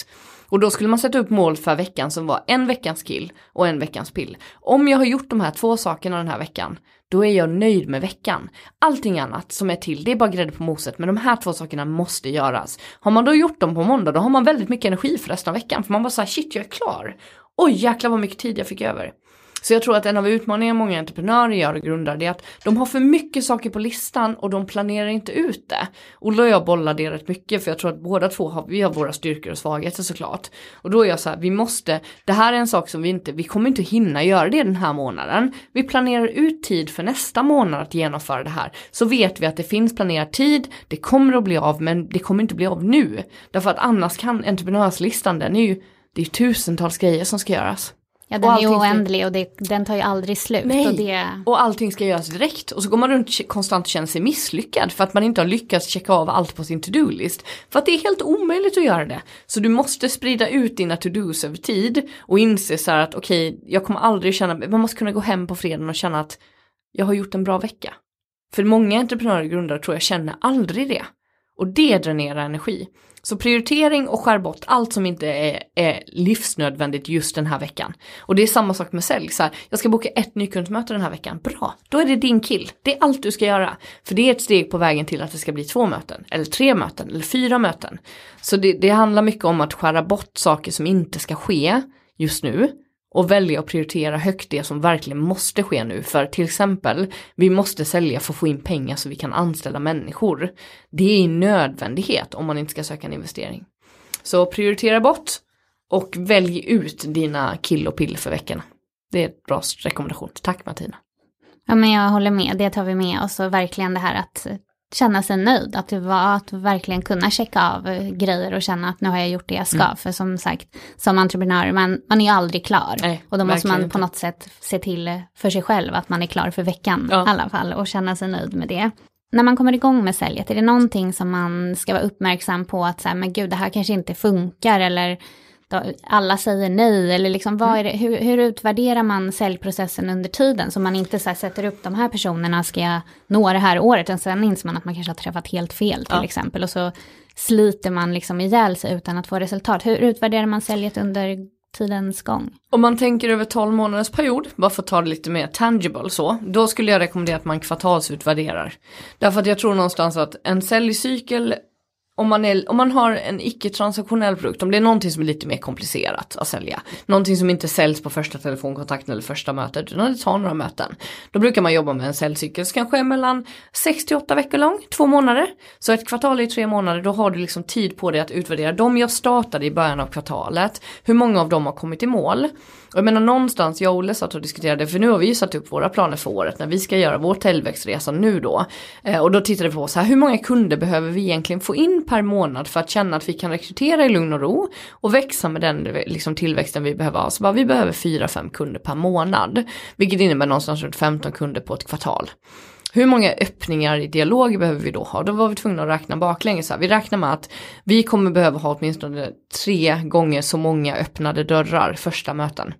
F: Och då skulle man sätta upp mål för veckan som var en veckans kill och en veckans pill. Om jag har gjort de här två sakerna den här veckan, då är jag nöjd med veckan. Allting annat som är till, det är bara grädde på moset. Men de här två sakerna måste göras. Har man då gjort dem på måndag, då har man väldigt mycket energi för resten av veckan. För man bara säger, shit, jag är klar. Oj, jäklar vad mycket tid jag fick över. Så jag tror att en av utmaningarna många entreprenörer gör och grundar, det är att de har för mycket saker på listan och de planerar inte ut det. Ola och jag bollar det rätt mycket, för jag tror att båda två har, vi har våra styrkor och svagheter såklart. Och då är jag så här, vi måste, det här är en sak som vi inte, vi kommer inte hinna göra det den här månaden. Vi planerar ut tid för nästa månad att genomföra det här. Så vet vi att det finns planerad tid, det kommer att bli av, men det kommer inte bli av nu. Därför att annars kan entreprenörslistan, den är ju, det är tusentals grejer som ska göras.
D: Ja, den är ju oändlig och det, den tar ju aldrig slut.
F: Nej,
D: och, det...
F: och allting ska göras direkt. Och så går man runt konstant och känner sig misslyckad för att man inte har lyckats checka av allt på sin to-do-list. För att det är helt omöjligt att göra det. Så du måste sprida ut dina to-dos över tid och inse så här att okej, okay, jag kommer aldrig känna, man måste kunna gå hem på fredagen och känna att jag har gjort en bra vecka. För många entreprenörer och grundare tror jag känner aldrig det. Och det dränerar energi. Så prioritering och skär bort allt som inte är, är livsnödvändigt just den här veckan. Och det är samma sak med sälj. Så här, jag ska boka ett nykundsmöte den här veckan. Bra, då är det din kill. Det är allt du ska göra. För det är ett steg på vägen till att det ska bli två möten. Eller tre möten. Eller fyra möten. Så det, det handlar mycket om att skära bort saker som inte ska ske just nu. Och välja att prioritera högt det som verkligen måste ske nu. För till exempel, vi måste sälja för att få in pengar så vi kan anställa människor. Det är en nödvändighet om man inte ska söka en investering. Så prioritera bort och välj ut dina kill och pill för veckorna. Det är ett bra rekommendation. Tack Martina.
D: Ja, men jag håller med. Det tar vi med oss. Och verkligen det här att känna sig nöjd. Att, det var, att verkligen kunna checka av grejer och känna att nu har jag gjort det jag ska. Mm. För som sagt, som entreprenör, man, man är ju aldrig klar. Nej, och då måste man på inte. något sätt se till för sig själv att man är klar för veckan ja. i alla fall. Och känna sig nöjd med det. När man kommer igång med säljet, är det någonting som man ska vara uppmärksam på att så här, men gud, det här kanske inte funkar eller då, alla säger nej eller liksom, vad är det, hur, hur utvärderar man säljprocessen under tiden så man inte så här, sätter upp de här personerna ska jag nå det här året och sen inser man att man kanske har träffat helt fel till ja. exempel och så sliter man liksom ihjäl sig utan att få resultat. Hur utvärderar man säljet under tidens gång?
F: Om man tänker över tolv månaders period, bara för att ta det lite mer tangible så, då skulle jag rekommendera att man kvartalsutvärderar. Därför att jag tror någonstans att en säljcykel, om man, är, om man har en icke-transaktionell produkt, om det är någonting som är lite mer komplicerat att sälja, någonting som inte säljs på första telefonkontakten eller första mötet, utan det tar några möten, då brukar man jobba med en säljcykel som kanske är mellan sex till åtta veckor lång, två månader. Så ett kvartal är tre månader, då har du liksom tid på dig att utvärdera. De jag startade i början av kvartalet, hur många av dem har kommit i mål? Och jag menar någonstans, jag och Olle satt och diskuterade, för nu har vi ju satt upp våra planer för året när vi ska göra vår tillväxtresa nu då. Eh, och då tittade vi på så här, hur många kunder behöver vi egentligen få in per månad för att känna att vi kan rekrytera i lugn och ro och växa med den liksom, tillväxten vi behöver ha. Så bara, vi behöver fyra fem kunder per månad, vilket innebär någonstans runt femton kunder på ett kvartal. Hur många öppningar i dialog behöver vi då ha? Då var vi tvungna att räkna baklänges. Vi räknar med att vi kommer behöva ha åtminstone tre gånger så många öppnade dörrar första möten.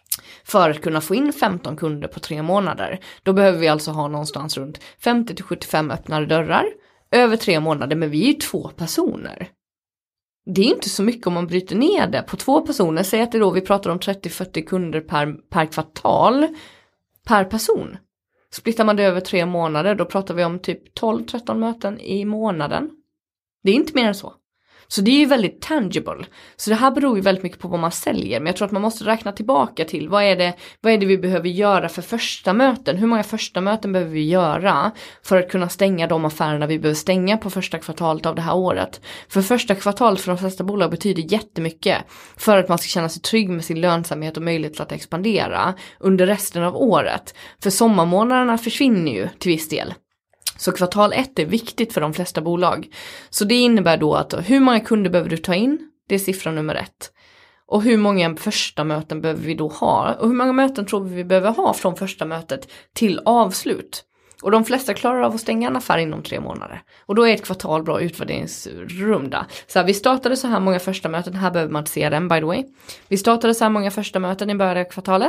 F: För att kunna få in femton kunder på tre månader. Då behöver vi alltså ha någonstans runt femtio till sjuttiofem öppnade dörrar över tre månader. Men vi är ju två personer. Det är inte så mycket om man bryter ner det på två personer. Säg att det då vi pratar om trettio till fyrtio kunder per, per kvartal per person. Splittar man det över tre månader, då pratar vi om typ tolv till tretton möten i månaden. Det är inte mer än så. Så det är ju väldigt tangible. Så det här beror ju väldigt mycket på vad man säljer. Men jag tror att man måste räkna tillbaka till vad är det, vad är det vi behöver göra för första möten. Hur många första möten behöver vi göra för att kunna stänga de affärerna vi behöver stänga på första kvartalet av det här året. För första kvartalet för de flesta bolag betyder jättemycket för att man ska känna sig trygg med sin lönsamhet och möjlighet att expandera under resten av året. För sommarmånaderna försvinner ju till viss del. Så kvartal ett är viktigt för de flesta bolag. Så det innebär då att hur många kunder behöver du ta in? Det är siffra nummer ett. Och hur många första möten behöver vi då ha? Och hur många möten tror vi vi behöver ha från första mötet till avslut? Och de flesta klarar av att stänga en affär inom tre månader. Och då är ett kvartal bra utvärderingsrum där. Så här, vi startade så här många första möten. Här behöver man se den by the way. Vi startade så här många första möten i början av kvartalet.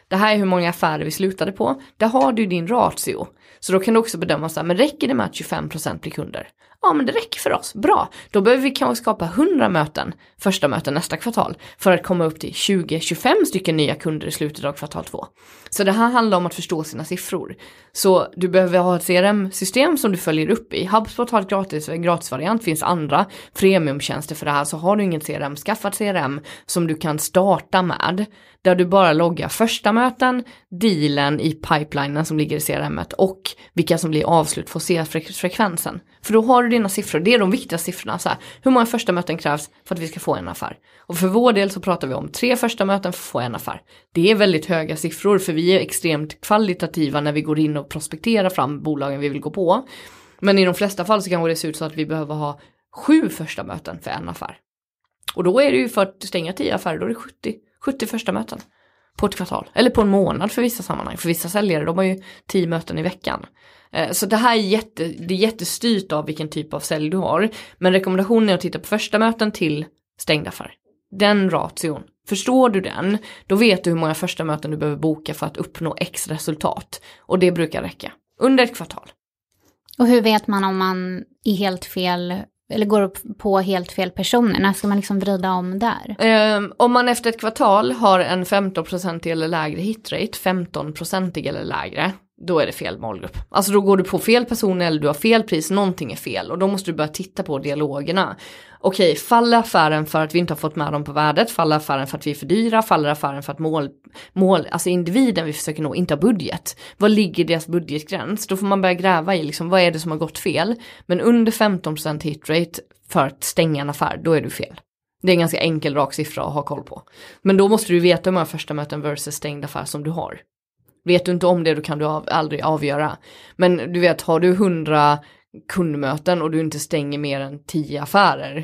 F: Det här är hur många affärer vi slutade på. Där har du din ratio. Så då kan du också bedöma så här, men räcker det med att tjugofem procent blir kunder? Ja, men det räcker för oss. Bra. Då behöver vi kanske skapa hundra möten, första möten nästa kvartal, för att komma upp till tjugo till tjugofem stycken nya kunder i slutet av kvartal två. Så det här handlar om att förstå sina siffror. Så du behöver ha ett C R M-system som du följer upp i. HubSpot har ett gratis, en gratisvariant. Finns andra premiumtjänster för det här. Så har du ingen C R M, skaffa ett C R M som du kan starta med. Där du bara loggar första möten, dealen i pipelinen som ligger i C R M-et och vilka som blir avslut för att se frekvensen. För då har du dina siffror. Det är de viktiga siffrorna. Så här, hur många första möten krävs för att vi ska få en affär? Och för vår del så pratar vi om tre första möten för att få en affär. Det är väldigt höga siffror för vi är extremt kvalitativa när vi går in och prospekterar fram bolagen vi vill gå på. Men i de flesta fall så kan det se ut så att vi behöver ha sju första möten för en affär. Och då är det ju för att stänga tio affärer, då är det sjuttio, sjuttio första möten på ett kvartal. Eller på en månad för vissa sammanhang. För vissa säljare, de har ju tio möten i veckan. Så det här är, jätte, det är jättestyrt av vilken typ av sälj du har. Men rekommendationen är att titta på första möten till stängda affär. Den ration. Förstår du den, då vet du hur många första möten du behöver boka för att uppnå x resultat. Och det brukar räcka. Under ett kvartal.
D: Och hur vet man om man är helt fel, eller går upp på helt fel personer? När ska man liksom vrida om där?
F: Um, om man efter ett kvartal har en femton procent eller lägre hitrate, femton procent eller lägre, då är det fel målgrupp. Alltså då går du på fel person eller du har fel pris, någonting är fel. Och då måste du börja titta på dialogerna. Okej, faller affären för att vi inte har fått med dem på värdet? Faller affären för att vi är för dyra? Faller affären för att mål, mål alltså individen vi försöker nå inte har budget? Vad ligger deras budgetgräns? Då får man börja gräva i liksom, vad är det som har gått fel? Men under femton procent hitrate för att stänga en affär, då är du fel. Det är en ganska enkel rak siffra att ha koll på. Men då måste du veta hur många första möten versus stängd affär som du har. Vet du inte om det, då kan du av, aldrig avgöra. Men du vet, har du hundra kundmöten och du inte stänger mer än tio affärer,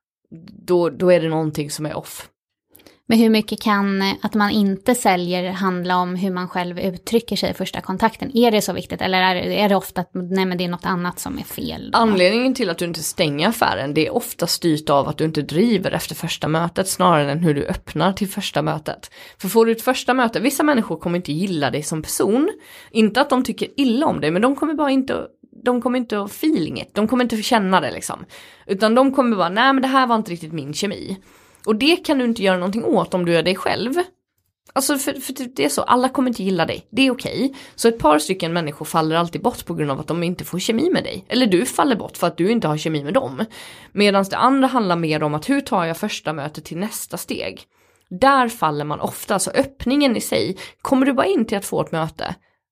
F: då, då är det någonting som är off.
D: Men hur mycket kan att man inte säljer handla om hur man själv uttrycker sig i första kontakten? Är det så viktigt eller är det, är det ofta att nej, men det är något annat som är fel? Då?
F: Anledningen till att du inte stänger affären, det är ofta styrt av att du inte driver efter första mötet snarare än hur du öppnar till första mötet. För får du ett första möte, vissa människor kommer inte gilla dig som person. Inte att de tycker illa om dig, men de kommer bara inte... De kommer inte att feeling it. De kommer inte att känna det liksom. Utan de kommer bara, nej men det här var inte riktigt min kemi. Och det kan du inte göra någonting åt om du gör dig själv. Alltså för, för det är så, alla kommer inte gilla dig. Det är okej. Så ett par stycken människor faller alltid bort på grund av att de inte får kemi med dig. Eller du faller bort för att du inte har kemi med dem. Medan det andra handlar mer om att hur tar jag första mötet till nästa steg. Där faller man ofta. Så öppningen i sig, kommer du bara in till att få ett möte.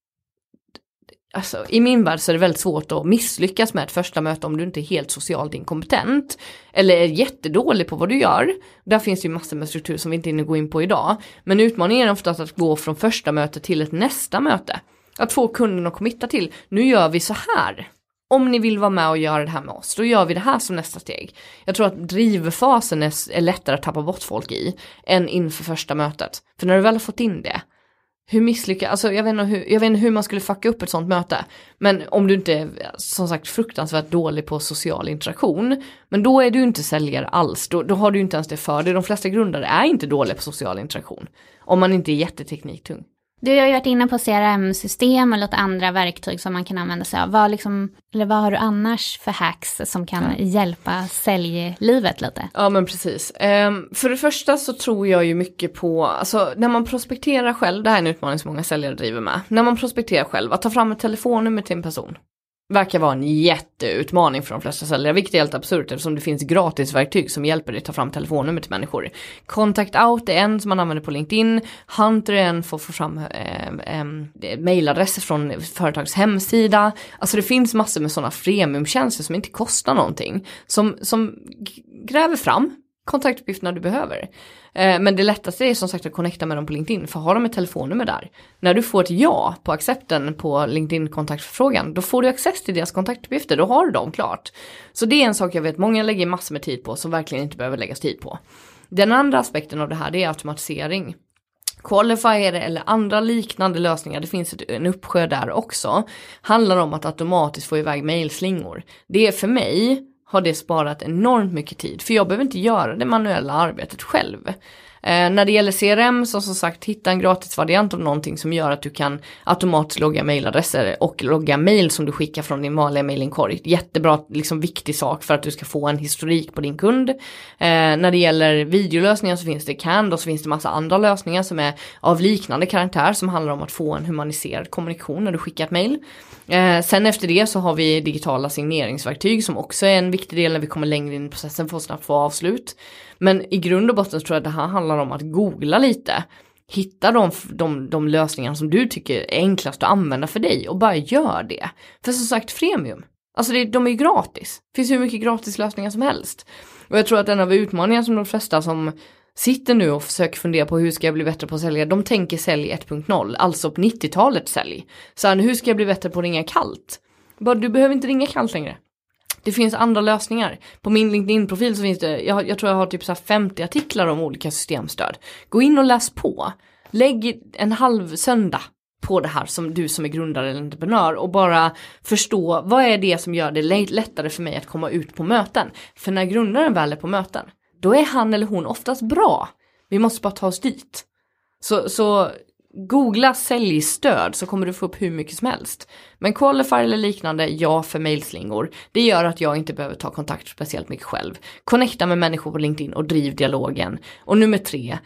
F: Alltså, i min värld så är det väldigt svårt att misslyckas med ett första möte om du inte är helt socialt inkompetent eller är jättedålig på vad du gör. Där finns det ju massor med struktur som vi inte hinner gå in på idag. Men utmaningen är ofta att gå från första möte till ett nästa möte. Att få kunden att committa till, nu gör vi så här. Om ni vill vara med och göra det här med oss, då gör vi det här som nästa steg. Jag tror att drivfasen är, är lättare att tappa bort folk i än inför första mötet. För när du väl har fått in det, hur misslyckas, alltså jag vet inte hur, jag vet inte hur man skulle fucka upp ett sånt möte. Men om du inte är som sagt fruktansvärt dålig på social interaktion, men då är du inte säljare alls. Då, då har du inte ens det för dig. De flesta grundare är inte dåliga på social interaktion. Om man inte är jättetekniktung.
D: Du har ju varit inne på C R M-system och lite andra verktyg som man kan använda sig av. Vad, liksom, eller vad har du annars för hacks som kan ja. hjälpa säljlivet lite?
F: Ja men precis. Um, för det första så tror jag ju mycket på, alltså när man prospekterar själv, det här är en utmaning som många säljare driver med. När man prospekterar själv, att ta fram ett telefonnummer till en person verkar vara en jätteutmaning för de flesta säljare, vilket är helt absurt eftersom det finns gratisverktyg som hjälper dig att ta fram telefonnummer till människor. Contact Out är en som man använder på LinkedIn, Hunter är en för att få fram eh, eh, mailadresser från företags hemsida. Alltså det finns massor med sådana premiumtjänster som inte kostar någonting, som, som gräver fram kontaktuppgifterna du behöver. Eh, men det lättaste är som sagt att connecta med dem på LinkedIn, för har de ett telefonnummer där. När du får ett ja på accepten på LinkedIn kontaktförfrågan, då får du access till deras kontaktuppgifter, då har du dem klart. Så det är en sak jag vet många lägger massor med tid på som verkligen inte behöver läggas tid på. Den andra aspekten av det här, det är automatisering. Qualifier eller andra liknande lösningar, det finns en uppsjö där också, handlar om att automatiskt få iväg mejlslingor. Det är för mig har det sparat enormt mycket tid. För jag behöver inte göra det manuella arbetet själv. Eh, när det gäller C R M så som sagt, hitta en gratis variant av någonting som gör att du kan automatiskt logga mailadresser och logga mail som du skickar från din vanliga mailinkorg. Jättebra, liksom viktig sak för att du ska få en historik på din kund. Eh, när det gäller videolösningar så finns det Cand och så finns det massa andra lösningar som är av liknande karaktär som handlar om att få en humaniserad kommunikation när du skickar ett mail. Eh, sen efter det så har vi digitala signeringsverktyg som också är en viktig del när vi kommer längre in i processen för att snabbt få avslut. Men i grund och botten tror jag att det här handlar om att googla lite. Hitta de, de, de lösningar som du tycker är enklast att använda för dig och bara gör det. För som sagt, freemium. Alltså det, de är ju gratis. Det finns hur mycket gratis lösningar som helst. Och jag tror att en av utmaningarna som de flesta som sitter nu och försöker fundera på hur ska jag bli bättre på att sälja. De tänker sälj ett punkt noll, alltså på nittiotalet sälj. Så här, hur ska jag bli bättre på att ringa kallt? Bara, du behöver inte ringa kallt längre. Det finns andra lösningar. På min LinkedIn-profil så finns det, jag, jag tror jag har typ så här femtio artiklar om olika systemstöd. Gå in och läs på. Lägg en halv söndag på det här som du som är grundare eller entreprenör och bara förstå vad är det som gör det lättare för mig att komma ut på möten. För när grundaren väl är på möten, då är han eller hon oftast bra. Vi måste bara ta oss dit. Så, så googla säljstöd så kommer du få upp hur mycket som helst. Men Qualifier eller liknande, ja för mailslingor. Det gör att jag inte behöver ta kontakt speciellt mycket själv. Connecta med människor på LinkedIn och driv dialogen. Och nummer tre,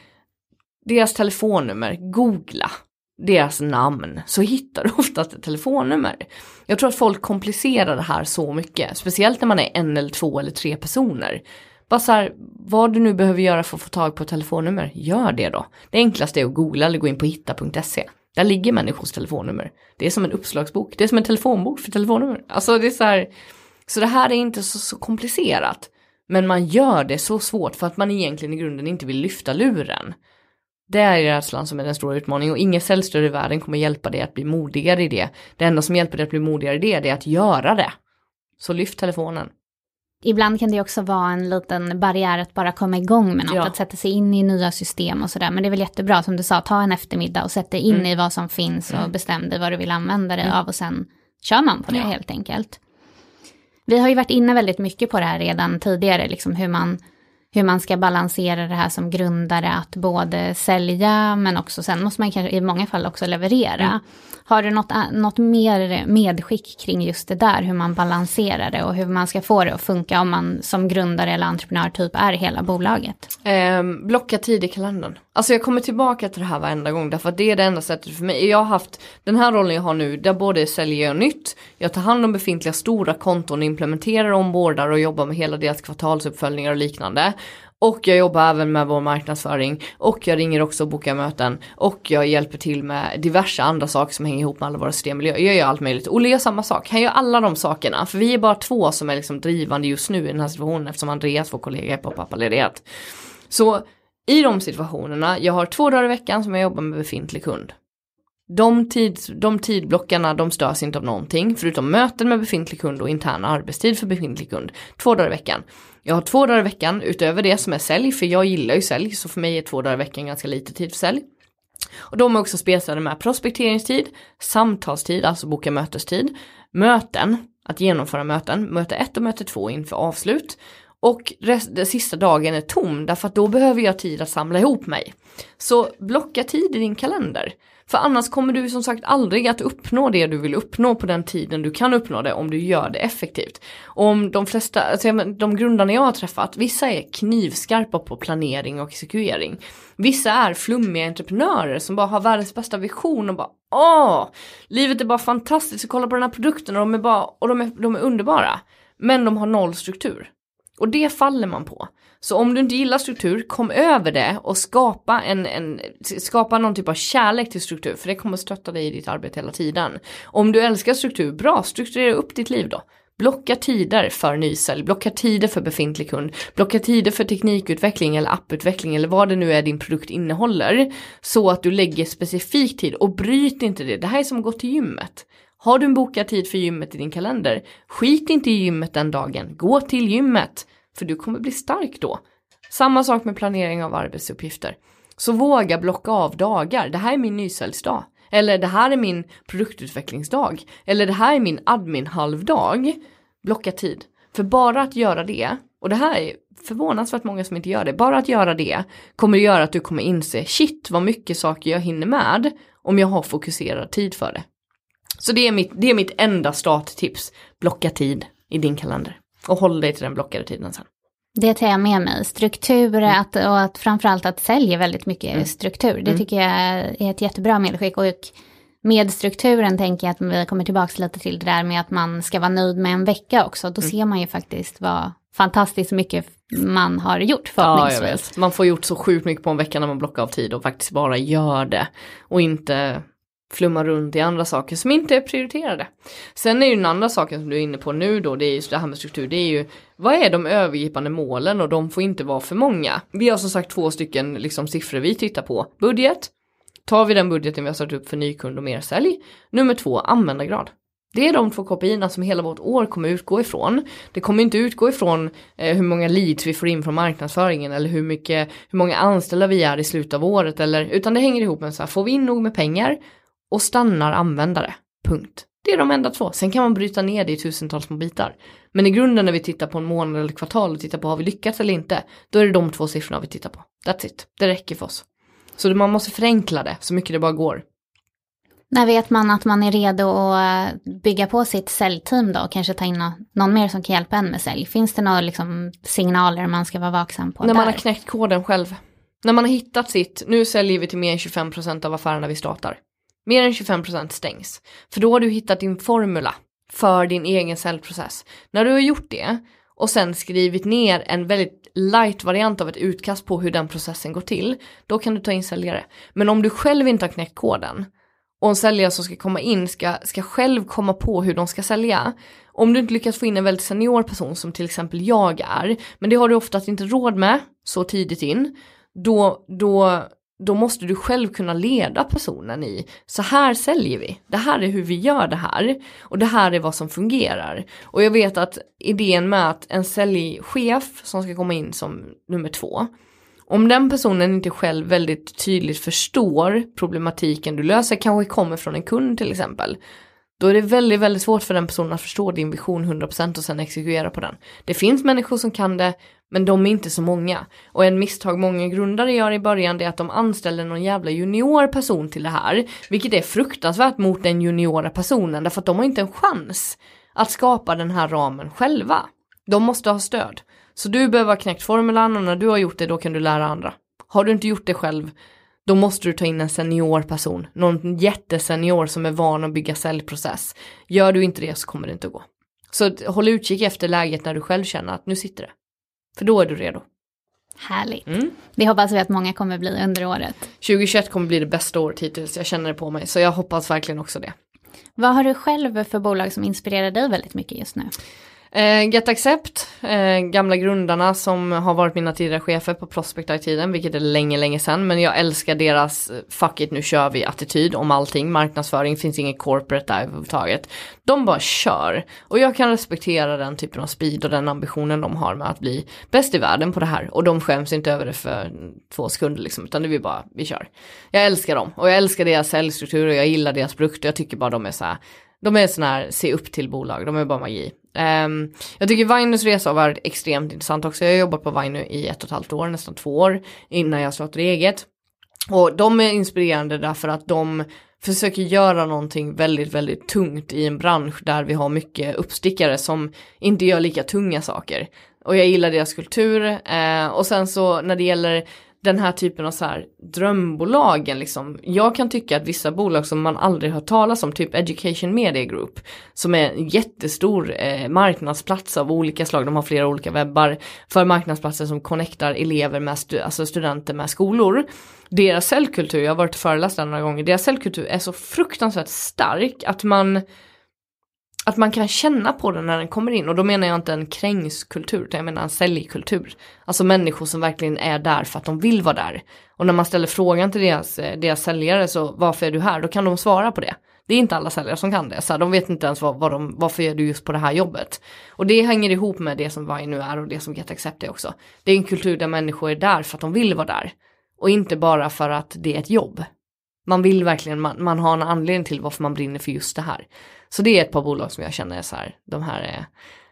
F: deras telefonnummer. Googla deras namn så hittar du oftast ett telefonnummer. Jag tror att folk komplicerar det här så mycket. Speciellt när man är en eller två eller tre personer. Bara så här, vad du nu behöver göra för att få tag på ett telefonnummer, gör det då. Det enklaste är att googla eller gå in på hitta punkt se. Där ligger människors telefonnummer. Det är som en uppslagsbok. Det är som en telefonbok för telefonnummer. Alltså det är så här, så det här är inte så, så komplicerat. Men man gör det så svårt för att man egentligen i grunden inte vill lyfta luren. Det är rädslan som är den stora utmaningen och ingen säljstöd i världen kommer hjälpa dig att bli modigare i det. Det enda som hjälper dig att bli modigare i det, det är att göra det. Så lyft telefonen.
D: Ibland kan det också vara en liten barriär att bara komma igång med något, ja. Att sätta sig in i nya system och sådär. Men det är väl jättebra, som du sa, ta en eftermiddag och sätta in mm. i vad som finns och mm. bestäm dig vad du vill använda dig mm. av och sen kör man på det ja. helt enkelt. Vi har ju varit inne väldigt mycket på det här redan tidigare, liksom hur man, hur man ska balansera det här som grundare, att både sälja men också sen måste man kanske i många fall också leverera. Mm. Har du något, något mer medskick kring just det där, hur man balanserar det och hur man ska få det att funka om man som grundare eller entreprenör typ är hela bolaget?
F: Eh, blocka tid i kalendern. Alltså jag kommer tillbaka till det här varenda gång därför att det är det enda sättet för mig. Jag har haft den här rollen jag har nu där både säljer och nytt. Jag tar hand om befintliga stora konton, implementerar ombordar och jobbar med hela deras kvartalsuppföljningar och liknande. Och jag jobbar även med vår marknadsföring. Och jag ringer också och bokar möten. Och jag hjälper till med diverse andra saker som hänger ihop med alla våra system. Jag gör ju allt möjligt. Olle gör samma sak. Han gör alla de sakerna. För vi är bara två som är liksom drivande just nu i den här situationen. Eftersom Andreas, vår kollega, är på pappaledighet. Så i de situationerna, jag har två dagar i veckan som jag jobbar med befintlig kund. De, tid, de tidblockarna, de störs inte av någonting. Förutom möten med befintlig kund och intern arbetstid för befintlig kund. Två dagar i veckan. Jag har två dagar i veckan utöver det som är sälj. För jag gillar ju sälj. Så för mig är två dagar i veckan ganska lite tid för sälj. Och de är också spesade med prospekteringstid. Samtalstid, alltså boka mötestid. Möten, att genomföra möten. Möte ett och möte två inför avslut. Och rest, den sista dagen är tom. Därför att då behöver jag tid att samla ihop mig. Så blocka tid i din kalender. För annars kommer du som sagt aldrig att uppnå det du vill uppnå på den tiden du kan uppnå det om du gör det effektivt. Och om de flesta, alltså de grundarna jag har träffat, vissa är knivskarpa på planering och exekvering. Vissa är flummiga entreprenörer som bara har världens bästa vision och bara åh, livet är bara fantastiskt att kolla på den här produkten och de är, bara, och de är, de är underbara. Men de har noll struktur. Och det faller man på. Så om du inte gillar struktur, kom över det och skapa, en, en, skapa någon typ av kärlek till struktur. För det kommer stötta dig i ditt arbete hela tiden. Om du älskar struktur, bra, strukturera upp ditt liv då. Blocka tider för nysälj, blocka tider för befintlig kund, blocka tider för teknikutveckling eller apputveckling eller vad det nu är din produkt innehåller. Så att du lägger specifik tid och bryt inte det. Det här är som att gå till gymmet. Har du en bokad tid för gymmet i din kalender, skit inte i gymmet den dagen. Gå till gymmet, för du kommer bli stark då. Samma sak med planering av arbetsuppgifter. Så våga blocka av dagar. Det här är min nysäljsdag. Eller det här är min produktutvecklingsdag. Eller det här är min admin halvdag. Blocka tid. För bara att göra det, och det här är förvånansvärt många som inte gör det. Bara att göra det kommer att göra att du kommer inse, shit vad mycket saker jag hinner med om jag har fokuserad tid för det. Så det är mitt, det är mitt enda starttips. Blocka tid i din kalender. Och håll dig till den blockade tiden sen.
D: Det tar jag med mig. Struktur
F: mm.
D: att, och att framförallt att sälja väldigt mycket
F: mm.
D: struktur. Det
F: mm.
D: tycker jag är ett jättebra medskick. Och med strukturen tänker jag att vi kommer tillbaka lite till det där med att man ska vara nöjd med en vecka också. Då mm. ser man ju faktiskt vad fantastiskt mycket man har gjort förhoppningsvis.
F: Ja, jag vet. Man får gjort så sjukt mycket på en vecka när man blockar av tid och faktiskt bara gör det. Och inte flumma runt i andra saker som inte är prioriterade. Sen är ju den andra saken som du är inne på nu då, det är just det här med struktur, det är ju, vad är de övergripande målen, och de får inte vara för många. Vi har som sagt två stycken liksom siffror vi tittar på. Budget, tar vi den budgeten vi har satt upp för nykund och mer sälj. Nummer två, användargrad. Det är de två K P I-erna som hela vårt år kommer utgå ifrån. Det kommer inte utgå ifrån eh, hur många leads vi får in från marknadsföringen eller hur mycket, hur många anställda vi är i slutet av året, eller, utan det hänger ihop med så här, får vi in nog med pengar och stannar användare. Punkt. Det är de enda två. Sen kan man bryta ner det i tusentals små bitar. Men i grunden när vi tittar på en månad eller kvartal och tittar på har vi lyckats eller inte, då är det de två siffrorna vi tittar på. That's it. Det räcker för oss. Så man måste förenkla det så mycket det bara går.
D: När vet man att man är redo att bygga på sitt säljteam då? Och kanske ta in någon mer som kan hjälpa en med sälj? Finns det några liksom signaler man ska vara vaksam på?
F: När
D: där?
F: man har knäckt koden själv. När man har hittat sitt, nu säljer vi till mer än tjugofem procent av affärerna vi startar. Mer än tjugofem procent stängs. För då har du hittat din formula för din egen säljprocess. När du har gjort det och sen skrivit ner en väldigt light variant av ett utkast på hur den processen går till, då kan du ta in säljare. Men om du själv inte har knäckt koden och en säljare som ska komma in ska, ska själv komma på hur de ska sälja. Om du inte lyckas få in en väldigt senior person som till exempel jag är, men det har du oftast inte råd med så tidigt in, då, då, då måste du själv kunna leda personen i, så här säljer vi, det här är hur vi gör det här och det här är vad som fungerar. Och jag vet att idén med att en säljchef som ska komma in som nummer två, om den personen inte själv väldigt tydligt förstår problematiken du löser, kanske kommer från en kund till exempel, då är det väldigt, väldigt svårt för den personen att förstå din vision hundra procent och sen exekvera på den. Det finns människor som kan det, men de är inte så många. Och en misstag många grundare gör i början är att de anställer någon jävla junior person till det här, vilket är fruktansvärt mot den juniora personen, därför att de har inte en chans att skapa den här ramen själva. De måste ha stöd. Så du behöver ha knäckt formulan, och när du har gjort det, då kan du lära andra. Har du inte gjort det själv, då måste du ta in en senior person. Någon jättesenior som är van att bygga säljprocess. Gör du inte det så kommer det inte att gå. Så håll utkik efter läget när du själv känner att nu sitter det. För då är du redo.
D: Härligt.
F: Mm.
D: Det hoppas vi att många kommer bli under året.
F: tjugohundratjugoett kommer bli det bästa året hittills. Jag känner det på mig. Så jag hoppas verkligen också det.
D: Vad har du själv för bolag som inspirerar dig väldigt mycket just nu?
F: Eh, GetAccept, eh, gamla grundarna som har varit mina tidigare chefer på Prospect i tiden, vilket är länge, länge sedan. Men jag älskar deras fuck it, nu kör vi attityd om allting. Marknadsföring, finns ingen corporate där överhuvudtaget. De bara kör. Och jag kan respektera den typen av speed och den ambitionen de har med att bli bäst i världen på det här. Och de skäms inte över det för två sekunder liksom, utan det är bara, vi kör. Jag älskar dem. Och jag älskar deras säljstruktur och jag gillar deras produkter. Jag tycker bara de är så här, de är sån här se upp till bolag. De är bara magi. Um, jag tycker Vinus resa har varit extremt intressant också. Jag har jobbat på Vinu i ett och ett halvt år, nästan två år innan jag startade eget. Och de är inspirerande därför att de försöker göra någonting väldigt, väldigt tungt i en bransch där vi har mycket uppstickare som inte gör lika tunga saker. Och jag gillar deras kultur. Uh, och sen så när det gäller den här typen av så här drömbolagen liksom. Jag kan tycka att vissa bolag som man aldrig hört talas om, typ Education Media Group, som är en jättestor eh, marknadsplats av olika slag. De har flera olika webbar för marknadsplatser som connectar elever med stu- alltså studenter med skolor. Deras säljkultur, jag har varit föreläst där några gånger, deras säljkultur är så fruktansvärt stark att man att man kan känna på den när den kommer in. Och då menar jag inte en krängskultur, utan jag menar en säljkultur. Alltså människor som verkligen är där för att de vill vara där. Och när man ställer frågan till deras, deras säljare, så varför är du här? Då kan de svara på det. Det är inte alla säljare som kan det. Så här, de vet inte ens vad, vad de, varför är du just på det här jobbet. Och det hänger ihop med det som Vinu är och det som GetAccept är också. Det är en kultur där människor är där för att de vill vara där. Och inte bara för att det är ett jobb. Man vill verkligen, man, man har en anledning till varför man brinner för just det här. Så det är ett par bolag som jag känner är så här, de här är,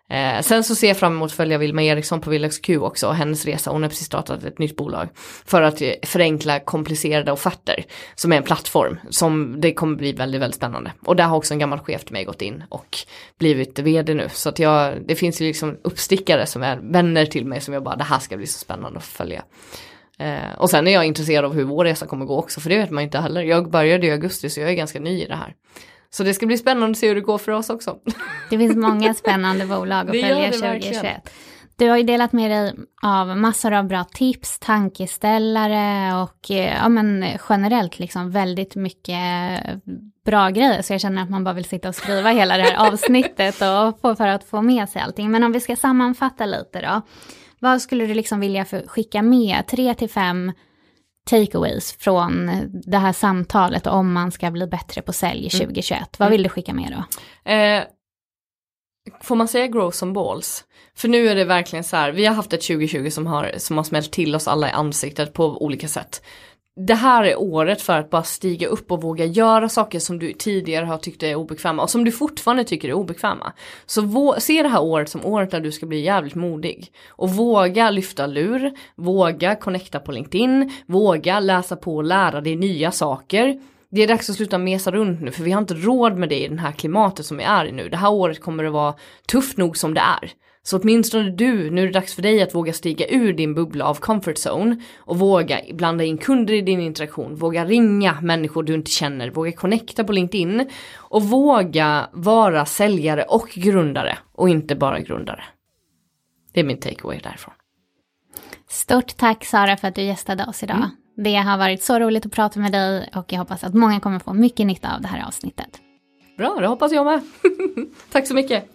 F: Eh, sen så ser jag fram emot att följa Vilma Eriksson på Villax Q också och hennes resa. Hon har precis startat ett nytt bolag för att förenkla komplicerade offerter som är en plattform som det kommer bli väldigt, väldigt spännande. Och där har också en gammal chef till mig gått in och blivit vd nu. Så att jag, det finns ju liksom uppstickare som är vänner till mig som jag bara, det här ska bli så spännande att följa. Eh, och sen är jag intresserad av hur vår resa kommer gå också, för det vet man inte heller. Jag började i augusti så jag är ganska ny i det här. Så det ska bli spännande att se hur det går för oss också. Det
D: finns många spännande bolag att följa tjugohundratjugoett. Du har ju delat med dig av massor av bra tips, tankeställare och ja, men generellt liksom väldigt mycket bra grejer. Så jag känner att man bara vill sitta och skriva hela det här avsnittet och få, för att få med sig allting. Men om vi ska sammanfatta lite då. Vad skulle du liksom vilja för, skicka med? Tre till fem takeaways från det här samtalet om man ska bli bättre på sälj tjugohundratjugoett. Mm. Vad vill du skicka med då?
F: Eh, får man säga grow some balls? För nu är det verkligen så här, vi har haft ett tjugohundratjugo som har, som har smält till oss alla i ansiktet på olika sätt. Det här är året för att bara stiga upp och våga göra saker som du tidigare har tyckt är obekväma och som du fortfarande tycker är obekväma. Så vå- se det här året som året där du ska bli jävligt modig. Och våga lyfta lur, våga connecta på LinkedIn, våga läsa på och lära dig nya saker. Det är dags att sluta mesa runt nu, för vi har inte råd med det i den här klimatet som vi är i nu. Det här året kommer att vara tufft nog som det är. Så åtminstone du, nu är det dags för dig att våga stiga ur din bubbla av comfort zone och våga blanda in kunder i din interaktion, våga ringa människor du inte känner, våga connecta på LinkedIn och våga vara säljare och grundare och inte bara grundare. Det är min takeaway därifrån.
D: Stort tack Sara för att du gästade oss idag. Mm. Det har varit så roligt att prata med dig och jag hoppas att många kommer få mycket nytta av det här avsnittet.
F: Bra, det hoppas jag med. Tack så mycket.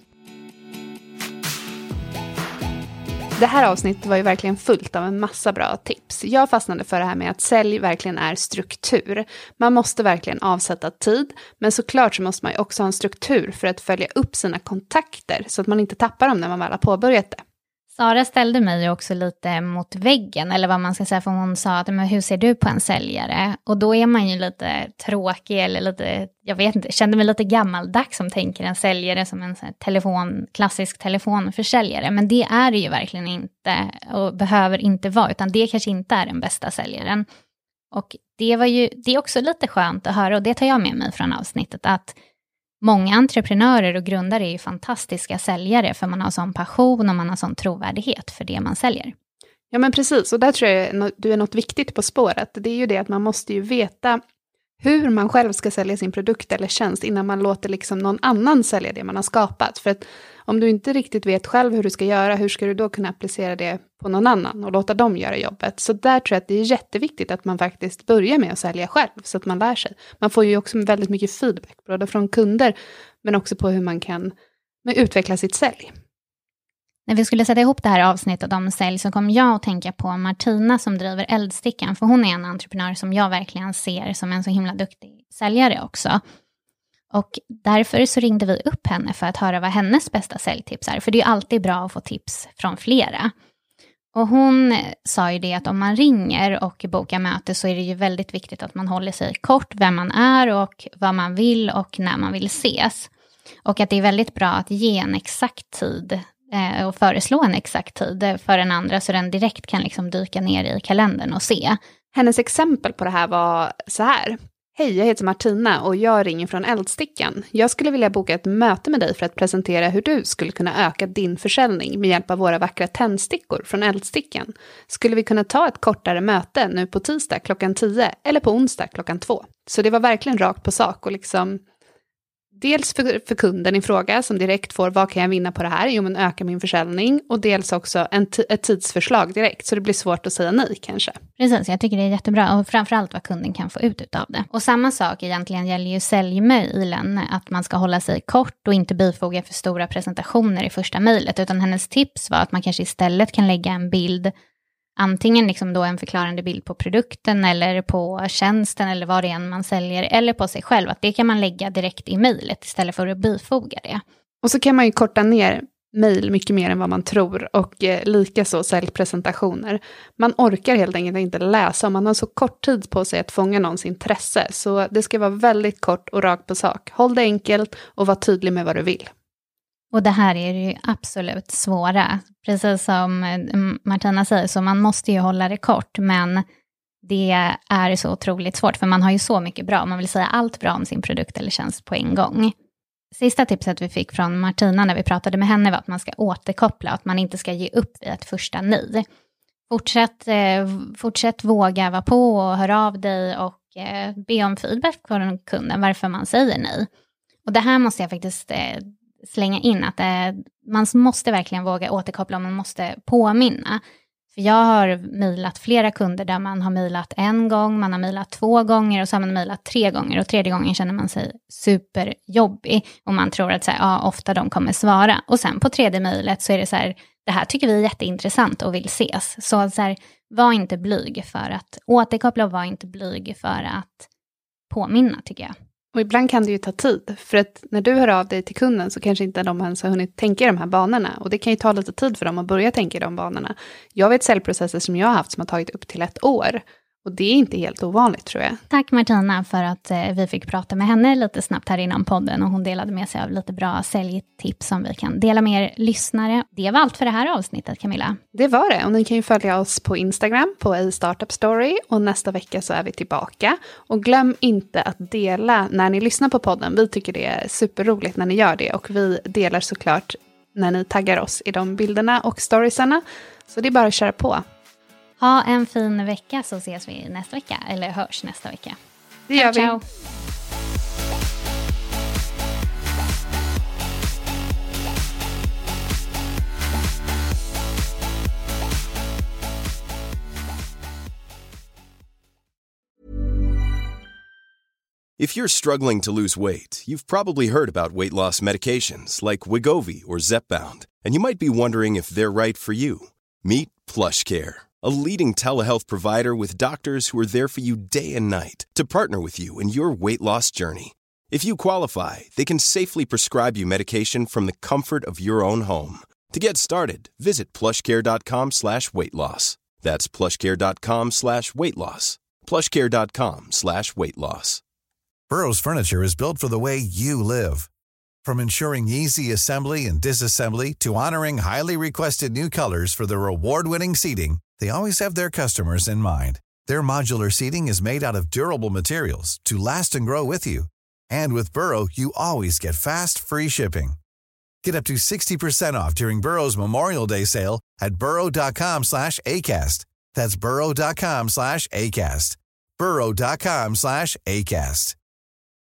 E: Det här avsnittet var ju verkligen fullt av en massa bra tips. Jag fastnade för det här med att sälj verkligen är struktur. Man måste verkligen avsätta tid, men såklart så måste man ju också ha en struktur för att följa upp sina kontakter så att man inte tappar dem när man väl har påbörjat det.
D: Sara ställde mig också lite mot väggen, eller vad man ska säga, för hon sa att men hur ser du på en säljare? Och då är man ju lite tråkig eller lite, jag vet inte, kände mig lite gammaldags som tänker en säljare som en telefon, klassisk telefonförsäljare. Men det är det ju verkligen inte och behöver inte vara, utan det kanske inte är den bästa säljaren. Och det var ju, det är också lite skönt att höra och det tar jag med mig från avsnittet att många entreprenörer och grundare är ju fantastiska säljare för man har sån passion och man har sån trovärdighet för det man säljer.
E: Ja men precis, och där tror jag du är något viktigt på spåret. Det är ju det att man måste ju veta hur man själv ska sälja sin produkt eller tjänst innan man låter liksom någon annan sälja det man har skapat. För att om du inte riktigt vet själv hur du ska göra, hur ska du då kunna applicera det på någon annan och låta dem göra jobbet? Så där tror jag att det är jätteviktigt att man faktiskt börjar med att sälja själv så att man lär sig. Man får ju också väldigt mycket feedback både från kunder men också på hur man kan utveckla sitt sälj.
D: När vi skulle sätta ihop det här avsnittet om sälj så kom jag att tänka på Martina som driver Eldstickan. För hon är en entreprenör som jag verkligen ser som en så himla duktig säljare också. Och därför så ringde vi upp henne för att höra vad hennes bästa säljtips är. För det är ju alltid bra att få tips från flera. Och hon sa ju det att om man ringer och bokar möte så är det ju väldigt viktigt att man håller sig kort vem man är och vad man vill och när man vill ses. Och att det är väldigt bra att ge en exakt tid och föreslå en exakt tid för en andra så den direkt kan liksom dyka ner i kalendern och se.
E: Hennes exempel på det här var så här. Hej, jag heter Martina och jag ringer från Eldstickan. Jag skulle vilja boka ett möte med dig för att presentera hur du skulle kunna öka din försäljning med hjälp av våra vackra tändstickor från Eldstickan. Skulle vi kunna ta ett kortare möte nu på tisdag klockan tio eller på onsdag klockan två? Så det var verkligen rakt på sak och liksom dels för, för kunden i fråga som direkt får vad kan jag vinna på det här? Jo men öka min försäljning och dels också en t- ett tidsförslag direkt så det blir svårt att säga nej kanske.
D: Precis, jag tycker det är jättebra och framförallt vad kunden kan få ut av det. Och samma sak egentligen gäller ju säljmejlen, att man ska hålla sig kort och inte bifoga för stora presentationer i första mejlet utan hennes tips var att man kanske istället kan lägga en bild, antingen liksom då en förklarande bild på produkten eller på tjänsten eller vad det är man säljer eller på sig själv. Att det kan man lägga direkt i mejlet istället för att bifoga det.
E: Och så kan man ju korta ner mejl mycket mer än vad man tror och eh, lika så säljpresentationer. Man orkar helt enkelt inte läsa om man har så kort tid på sig att fånga någons intresse. Så det ska vara väldigt kort och rakt på sak. Håll det enkelt och var tydlig med vad du vill.
D: Och det här är ju absolut svåra. Precis som Martina säger, så man måste ju hålla det kort. Men det är så otroligt svårt, för man har ju så mycket bra. Man vill säga allt bra om sin produkt eller tjänst på en gång. Sista tipset vi fick från Martina när vi pratade med henne var att man ska återkoppla. Att man inte ska ge upp vid ett första nej. Fortsätt, eh, fortsätt våga vara på och höra av dig och eh, be om feedback från kunden varför man säger nej. Och det här måste jag faktiskt eh, slänga in, att eh, man måste verkligen våga återkoppla och man måste påminna. För jag har mejlat flera kunder där man har mejlat en gång, man har mejlat två gånger och så har man mejlat tre gånger. Och tredje gången känner man sig superjobbig och man tror att så här, ja, ofta de kommer svara. Och sen på tredje mejlet så är det så här, det här tycker vi är jätteintressant och vill ses. Så, så här, var inte blyg för att återkoppla och var inte blyg för att påminna, tycker jag.
E: Och ibland kan det ju ta tid, för att när du hör av dig till kunden så kanske inte de ens har hunnit tänka i de här banorna. Och det kan ju ta lite tid för dem att börja tänka i de banorna. Jag vet säljprocesser som jag har haft som har tagit upp till ett år. Och det är inte helt ovanligt, tror jag.
D: Tack Martina för att eh, vi fick prata med henne lite snabbt här innan podden. Och hon delade med sig av lite bra säljtips som vi kan dela med er lyssnare. Det var allt för det här avsnittet, Camilla.
E: Det var det. Och ni kan ju följa oss på Instagram på A Startup Story. Och nästa vecka så är vi tillbaka. Och glöm inte att dela när ni lyssnar på podden. Vi tycker det är superroligt när ni gör det. Och vi delar såklart när ni taggar oss i de bilderna och storiesarna. Så det är bara att köra på.
D: Ha en fin vecka, så ses vi nästa vecka. Eller hörs nästa vecka.
E: Det gör vi.
D: Ciao.
G: If you're struggling to lose weight, you've probably heard about weight loss medications like Wegovy or Zepbound, and you might be wondering if they're right for you. Meet PlushCare, a leading telehealth provider with doctors who are there for you day and night to partner with you in your weight loss journey. If you qualify, they can safely prescribe you medication from the comfort of your own home. To get started, visit plushcare.com slash weight loss. That's plushcare.com slash weight loss. plushcare.com slash weight loss.
C: Burrow's furniture is built for the way you live. From ensuring easy assembly and disassembly to honoring highly requested new colors for their award-winning seating, they always have their customers in mind. Their modular seating is made out of durable materials to last and grow with you. And with Burrow, you always get fast, free shipping. Get up to sixty percent off during Burrow's Memorial Day sale at burrow.com slash ACAST. That's burrow.com slash ACAST. burrow.com slash ACAST.